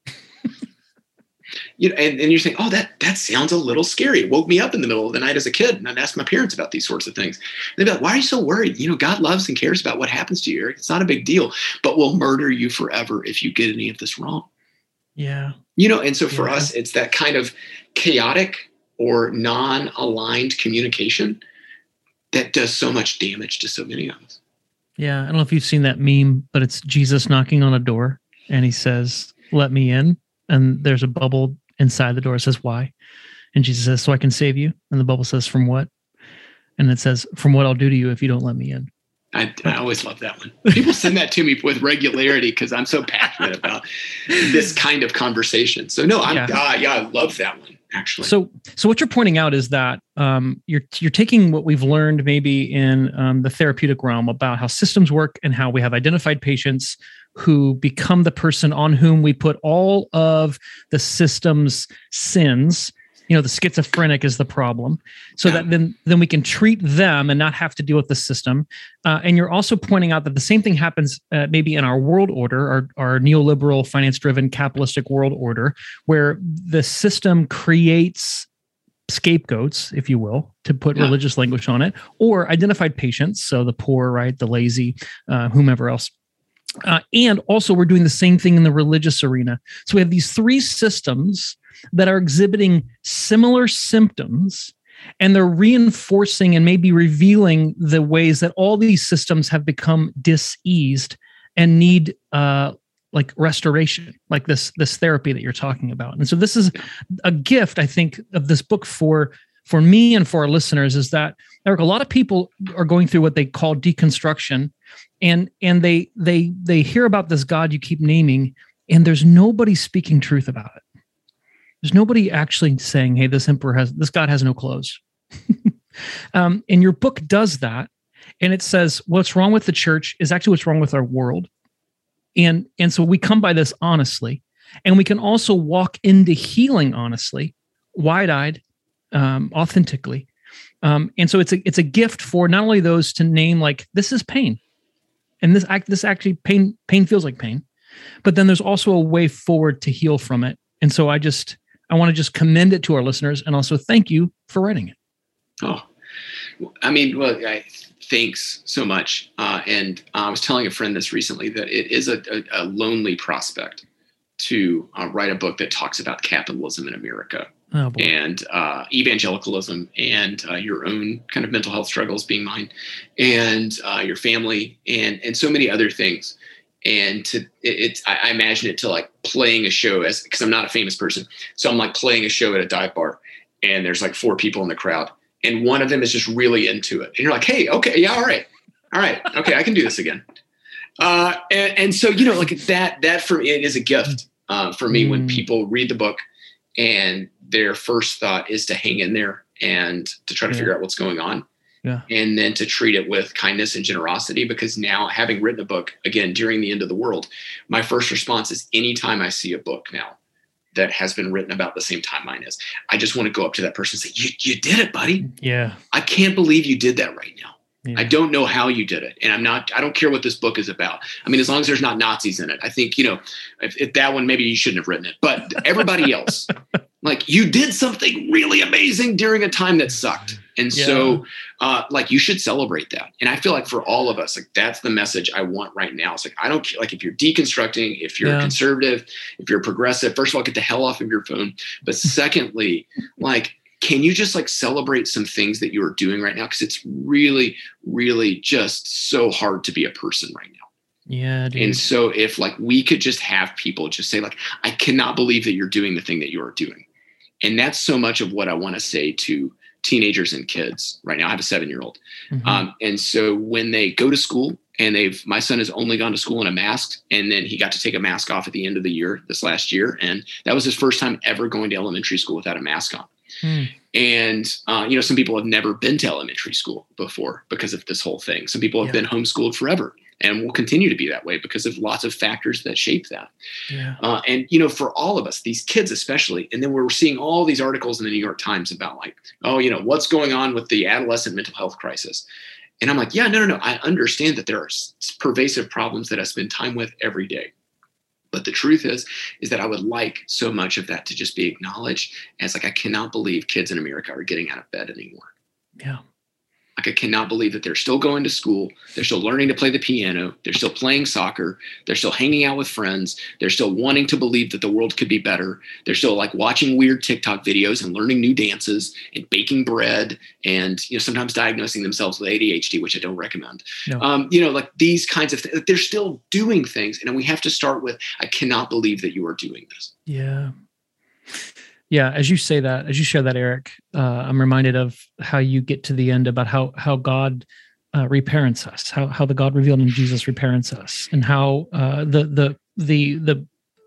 And you're saying, oh, that sounds a little scary. It woke me up in the middle of the night as a kid, and I'd ask my parents about these sorts of things. And they'd be like, why are you so worried? God loves and cares about what happens to you, Eric. It's not a big deal, but will murder you forever if you get any of this wrong. Yeah. And so for us, it's that kind of chaotic or non-aligned communication that does so much damage to so many of us. Yeah. I don't know if you've seen that meme, but it's Jesus knocking on a door and he says, let me in. And there's a bubble inside the door. It says, why? And Jesus says, so I can save you. And the bubble says, from what? And it says, from what I'll do to you if you don't let me in. I always love that one. People send that to me with regularity because I'm so passionate about this kind of conversation. So no, I love that one. actually. So what you're pointing out is that you're taking what we've learned maybe in the therapeutic realm about how systems work and how we have identified patients who become the person on whom we put all of the system's sins. The schizophrenic is the problem, so that then we can treat them and not have to deal with the system. And you're also pointing out that the same thing happens maybe in our world order, our neoliberal, finance-driven, capitalistic world order, where the system creates scapegoats, if you will, to put religious language on it, or identified patients, so the poor, right, the lazy, whomever else. And also, we're doing the same thing in the religious arena. So we have these three systems that are exhibiting similar symptoms, and they're reinforcing and maybe revealing the ways that all these systems have become diseased and need like restoration, like this therapy that you're talking about. And so this is a gift, I think, of this book for me and for our listeners, is that, Eric, a lot of people are going through what they call deconstruction, and they hear about this God you keep naming, and there's nobody speaking truth about it. There's nobody actually saying, hey, this God has no clothes. And your book does that. And it says, what's wrong with the church is actually what's wrong with our world. And so we come by this honestly, and we can also walk into healing honestly, wide-eyed, authentically. And so it's a gift for not only those to name, like, this is pain. And this actually pain feels like pain, but then there's also a way forward to heal from it. And so I want to just commend it to our listeners, and also thank you for writing it. Oh, I mean, well, thanks so much. And I was telling a friend this recently, that it is a lonely prospect to write a book that talks about capitalism in America and evangelicalism and your own kind of mental health struggles being mine, and your family and so many other things. And I imagine it to like playing a show, because I'm not a famous person. So I'm like playing a show at a dive bar, and there's like 4 people in the crowd, and one of them is just really into it. And you're like, hey, okay, yeah, all right. Okay, I can do this again. And so, like that for me, it is a gift for me when people read the book and their first thought is to hang in there and to try to figure out what's going on. Yeah. And then to treat it with kindness and generosity, because now, having written a book again during the end of the world, my first response is, anytime I see a book now that has been written about the same time mine is, I just want to go up to that person and say, you did it, buddy. Yeah. I can't believe you did that right now. Yeah. I don't know how you did it. And I don't care what this book is about. I mean, as long as there's not Nazis in it, I think, if that one, maybe you shouldn't have written it, but everybody else, like, you did something really amazing during a time that sucked. And so, like, you should celebrate that. And I feel like for all of us, like, that's the message I want right now. It's like, I don't care, like, if you're deconstructing, if you're conservative, if you're progressive, first of all, get the hell off of your phone. But secondly, like, can you just like celebrate some things that you are doing right now? Because it's really, really just so hard to be a person right now. Yeah. Dude. And so if like we could just have people just say like, I cannot believe that you're doing the thing that you are doing. And that's so much of what I want to say to teenagers and kids right now. I have a 7-year-old. Mm-hmm. And so when they go to school, and my son has only gone to school in a mask, and then he got to take a mask off at the end of the year, this last year. And that was his first time ever going to elementary school without a mask on. And, some people have never been to elementary school before because of this whole thing. Some people have been homeschooled forever and will continue to be that way because of lots of factors that shape that. Yeah. And, for all of us, these kids especially, and then we're seeing all these articles in the New York Times about like, what's going on with the adolescent mental health crisis. And I'm like, no. I understand that there are pervasive problems that I spend time with every day. But the truth is that I would like so much of that to just be acknowledged as like, I cannot believe kids in America are getting out of bed anymore. Yeah. Like, I cannot believe that they're still going to school. They're still learning to play the piano. They're still playing soccer. They're still hanging out with friends. They're still wanting to believe that the world could be better. They're still like watching weird TikTok videos and learning new dances and baking bread and, sometimes diagnosing themselves with ADHD, which I don't recommend. No. Like these kinds of things, they're still doing things. And we have to start with, I cannot believe that you are doing this. Yeah. Yeah, as you say that, as you share that, Eric, I'm reminded of how you get to the end about how God reparents us, how the God revealed in Jesus reparents us, and how the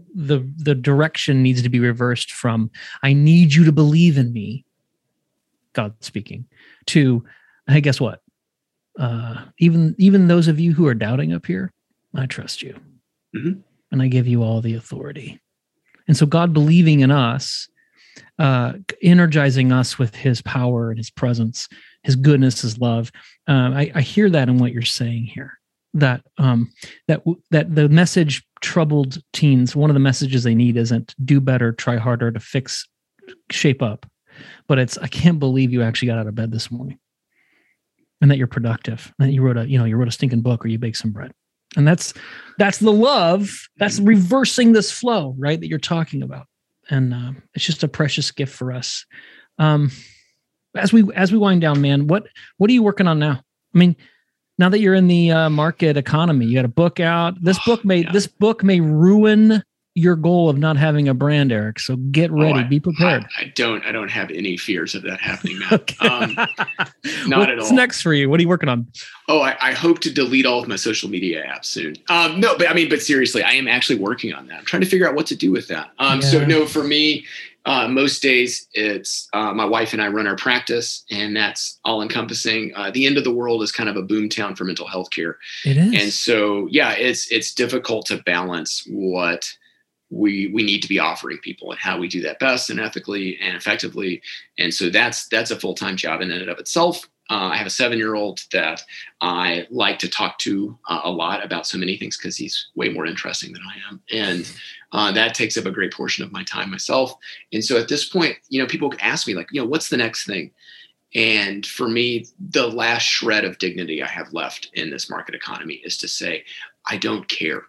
the direction needs to be reversed from "I need you to believe in me," God speaking, to "Hey, guess what? Even those of you who are doubting up here, I trust you, and I give you all the authority." And so God believing in us, energizing us with His power and His presence, His goodness, His love. I hear that in what you're saying here. That the message troubled teens, one of the messages they need isn't do better, try harder to fix, shape up, but it's I can't believe you actually got out of bed this morning, and that you're productive, and that you wrote a stinking book or you baked some bread, and that's the love. That's reversing this flow, right? That you're talking about, and it's just a precious gift for us. As we wind down, man, what are you working on now? I mean, now that you're in the market economy, you got a book out. This book may ruin your goal of not having a brand, Eric. So get ready, be prepared. I don't have any fears of that happening, Matt. Okay. Not at all. What's next for you? What are you working on? Oh, I hope to delete all of my social media apps soon. No, but seriously, I am actually working on that. I'm trying to figure out what to do with that. So no, for me, most days it's my wife and I run our practice, and that's all encompassing. The end of the world is kind of a boomtown for mental health care. It is. And so, yeah, it's difficult to balance what we need to be offering people and how we do that best and ethically and effectively. And so that's a full-time job in and of itself. I have a 7-year-old that I like to talk to a lot about so many things because he's way more interesting than I am. And that takes up a great portion of my time myself. And so at this point, people ask me like, what's the next thing? And for me, the last shred of dignity I have left in this market economy is to say, I don't care.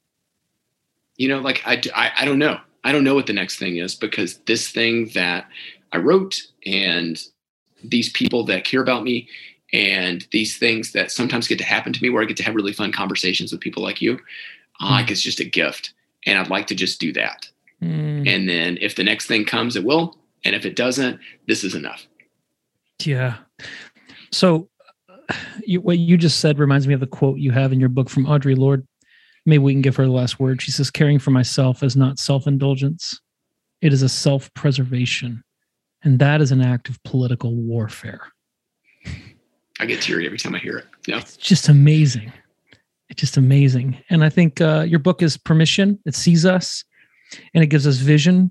I don't know. I don't know what the next thing is, because this thing that I wrote and these people that care about me and these things that sometimes get to happen to me where I get to have really fun conversations with people like you, like it's just a gift. And I'd like to just do that. And then if the next thing comes, it will. And if it doesn't, this is enough. Yeah. So what you just said reminds me of the quote you have in your book from Audre Lorde. Maybe we can give her the last word. She says, caring for myself is not self-indulgence. It is a self-preservation. And that is an act of political warfare. I get teary every time I hear it. Yeah. It's just amazing. It's just amazing. And I think your book is permission. It sees us and it gives us vision,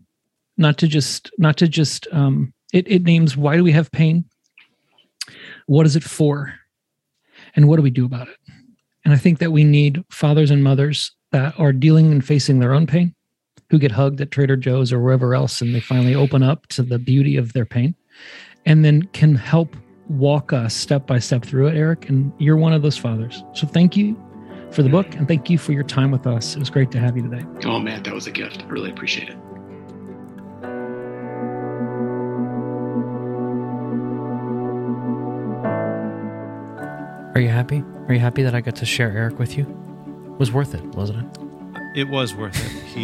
it names, why do we have pain? What is it for? And what do we do about it? And I think that we need fathers and mothers that are dealing and facing their own pain, who get hugged at Trader Joe's or wherever else, and they finally open up to the beauty of their pain, and then can help walk us step by step through it, Eric. And you're one of those fathers. So thank you for the book, and thank you for your time with us. It was great to have you today. Oh, man, that was a gift. I really appreciate it. Are you happy? Are you happy that I got to share Eric with you? It was worth it, wasn't it? It was worth it.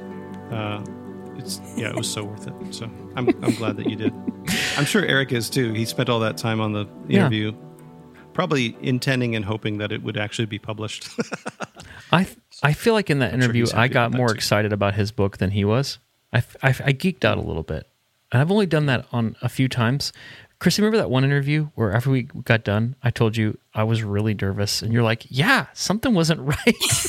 It was so worth it. So I'm glad that you did. I'm sure Eric is too. He spent all that time on the interview, probably intending and hoping that it would actually be published. I feel like in that interview, I got more excited about his book than he was. I geeked out a little bit. And I've only done that on a few times. Chris, remember that one interview where after we got done, I told you I was really nervous, and you're like, yeah, something wasn't right.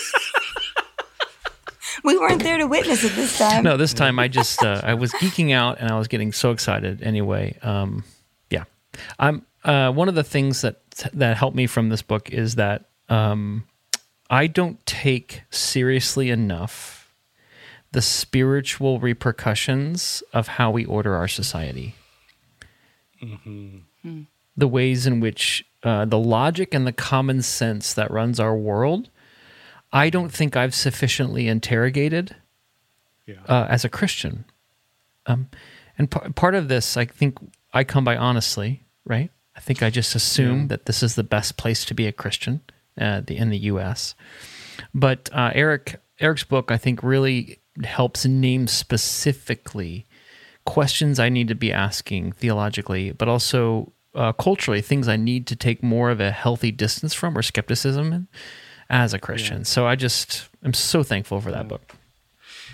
We weren't there to witness it this time. No, this time I just, I was geeking out and I was getting so excited. Anyway, I'm one of the things that helped me from this book is that I don't take seriously enough the spiritual repercussions of how we order our society. Mm-hmm. The ways in which the logic and the common sense that runs our world, I don't think I've sufficiently interrogated as a Christian. And part of this, I think I come by honestly, right? I think I just assume that this is the best place to be a Christian in the U.S. But Eric's book, I think, really helps name specifically questions I need to be asking theologically, but also culturally, things I need to take more of a healthy distance from or skepticism in as a Christian. So I'm so thankful for that book.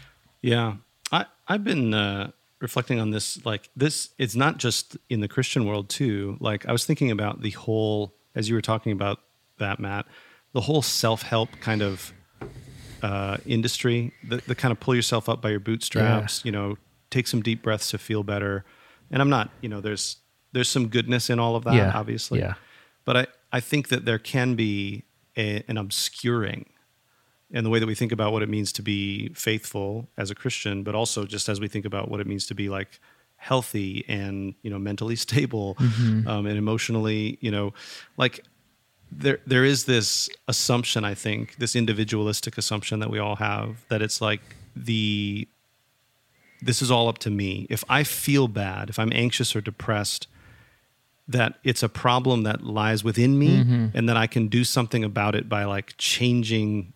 Yeah. I've been reflecting on this. Like this, it's not just in the Christian world too. Like I was thinking about the whole, as you were talking about that, Matt, the whole self-help kind of industry, the kind of pull yourself up by your bootstraps, take some deep breaths to feel better. And I'm not, there's some goodness in all of that, obviously. Yeah. But I think that there can be an obscuring in the way that we think about what it means to be faithful as a Christian, but also just as we think about what it means to be like healthy and, mentally stable, and emotionally, like there is this assumption, I think, this individualistic assumption that we all have, that it's like this is all up to me. If I feel bad, if I'm anxious or depressed, that it's a problem that lies within me, and that I can do something about it by like changing,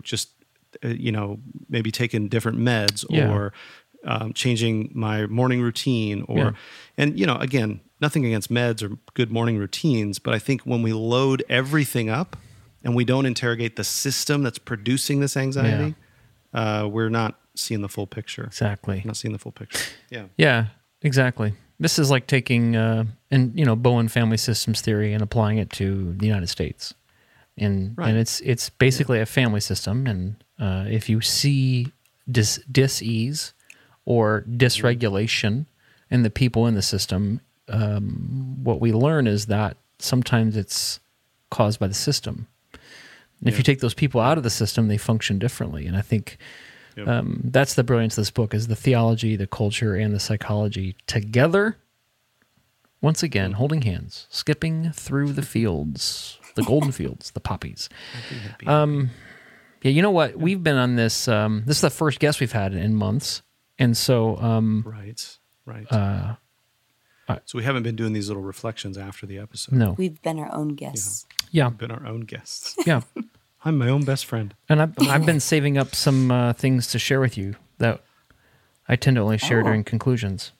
maybe taking different meds or changing my morning routine and again, nothing against meds or good morning routines, but I think when we load everything up and we don't interrogate the system that's producing this anxiety, we're not seeing the full picture. Exactly. Not seeing the full picture. Yeah. Yeah, exactly. This is like taking, Bowen family systems theory and applying it to the United States. And it's basically a family system. And if you see dis-ease or dysregulation in the people in the system, what we learn is that sometimes it's caused by the system. And if you take those people out of the system, they function differently. And I think that's the brilliance of this book, is the theology, the culture, and the psychology together, once again, holding hands, skipping through the fields, the golden fields, the poppies. Yeah, you know what? We've been on this. This is the first guest we've had in months. And so... Right. So we haven't been doing these little reflections after the episode. No. We've been our own guests. Yeah. We've been our own guests. Yeah. I'm my own best friend. And I've been saving up some things to share with you that I tend to only share during conclusions.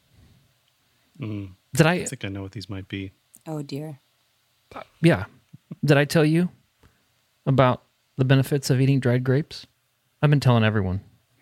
I think I know what these might be. Oh, dear. Yeah. Did I tell you about the benefits of eating dried grapes? I've been telling everyone.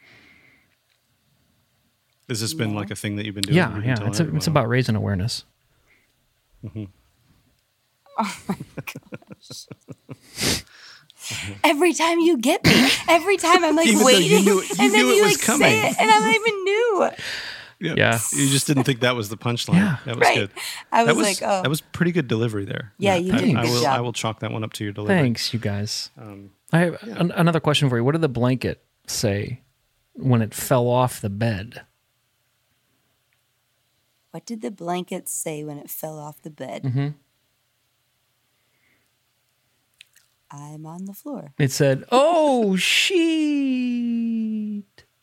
Has this been like a thing that you've been doing? Yeah. It's about raising awareness. Oh my gosh. Every time you get me, every time I'm like waiting, and then you like coming. Say it, and I don't even knew. Yeah. You just didn't think that was the punchline. Yeah. That was good. I was like, oh. That was pretty good delivery there. Yeah, you did a good job. I will chalk that one up to your delivery. Thanks, you guys. I have another question for you. What did the blanket say when it fell off the bed? What did the blanket say when it fell off the bed? I'm on the floor. It said, "Oh, sheet."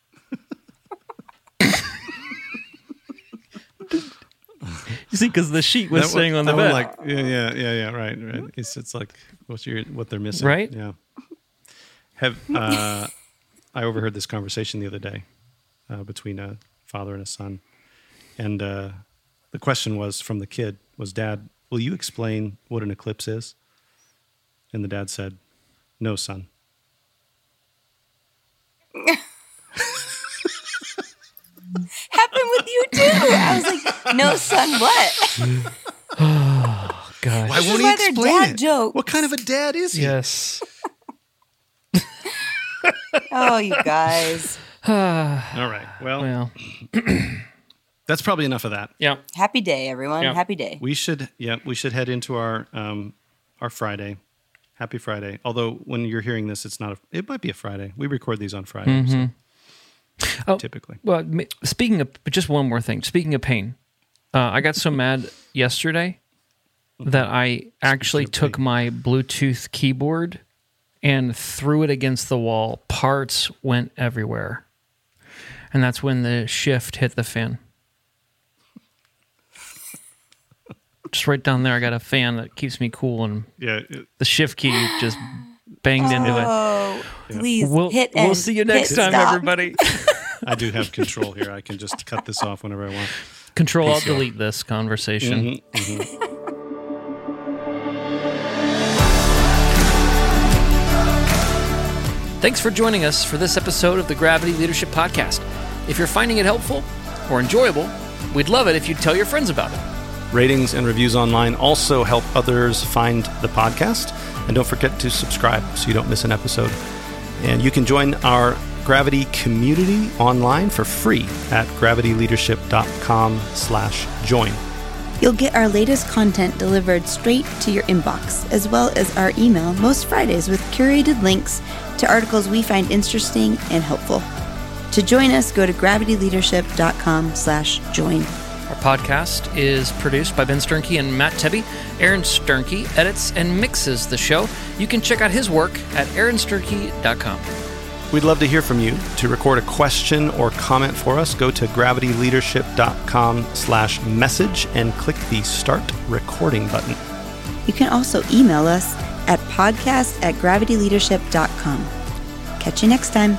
You see, because the sheet was staying on the bed. Like, yeah, right. It's like what they're missing, right? Yeah. I overheard this conversation the other day between a father and a son, and the question was from the kid was, "Dad, will you explain what an eclipse is?" And the dad said, "No, son." Happened with you too. I was like, "No, son, what?" Oh, gosh. Why won't he explain dad it? Joke. What kind of a dad is he? Yes. Oh, you guys. All right. Well. That's probably enough of that. Yeah. Happy day, everyone. Yeah. Happy day. We should head into our Friday. Happy Friday. Although when you're hearing this, it might be a Friday. We record these on Friday. So typically. Well, speaking of, just one more thing. Speaking of pain, I got so mad yesterday that I actually took my Bluetooth keyboard and threw it against the wall. Parts went everywhere. And that's when the shift hit the fan. Just right down there, I got a fan that keeps me cool, and the shift key just banged into it. Oh, please hit We'll see you next time, everybody. I do have control here. I can just cut this off whenever I want. Control, I'll delete this conversation. Thanks for joining us for this episode of the Gravity Leadership Podcast. If you're finding it helpful or enjoyable, we'd love it if you'd tell your friends about it. Ratings and reviews online also help others find the podcast. And don't forget to subscribe so you don't miss an episode. And you can join our Gravity community online for free at gravityleadership.com/join. You'll get our latest content delivered straight to your inbox, as well as our email most Fridays with curated links to articles we find interesting and helpful. To join us, go to gravityleadership.com/join. Our podcast is produced by Ben Sternke and Matt Tebbe. Aaron Sternke edits and mixes the show. You can check out his work at aaronsternke.com. We'd love to hear from you. To record a question or comment for us, go to gravityleadership.com/message and click the Start Recording button. You can also email us at podcast@gravityleadership.com. Catch you next time.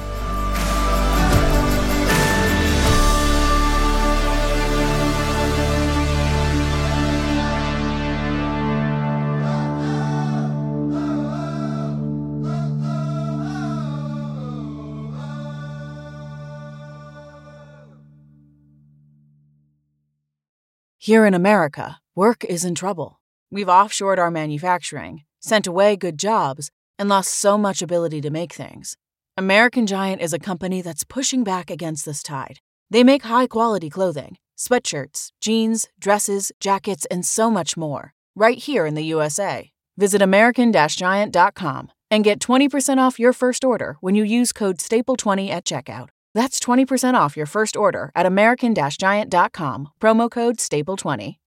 Here in America, work is in trouble. We've offshored our manufacturing, sent away good jobs, and lost so much ability to make things. American Giant is a company that's pushing back against this tide. They make high-quality clothing, sweatshirts, jeans, dresses, jackets, and so much more, right here in the USA. Visit American-Giant.com and get 20% off your first order when you use code STAPLE20 at checkout. That's 20% off your first order at American-Giant.com, promo code STAPLE20.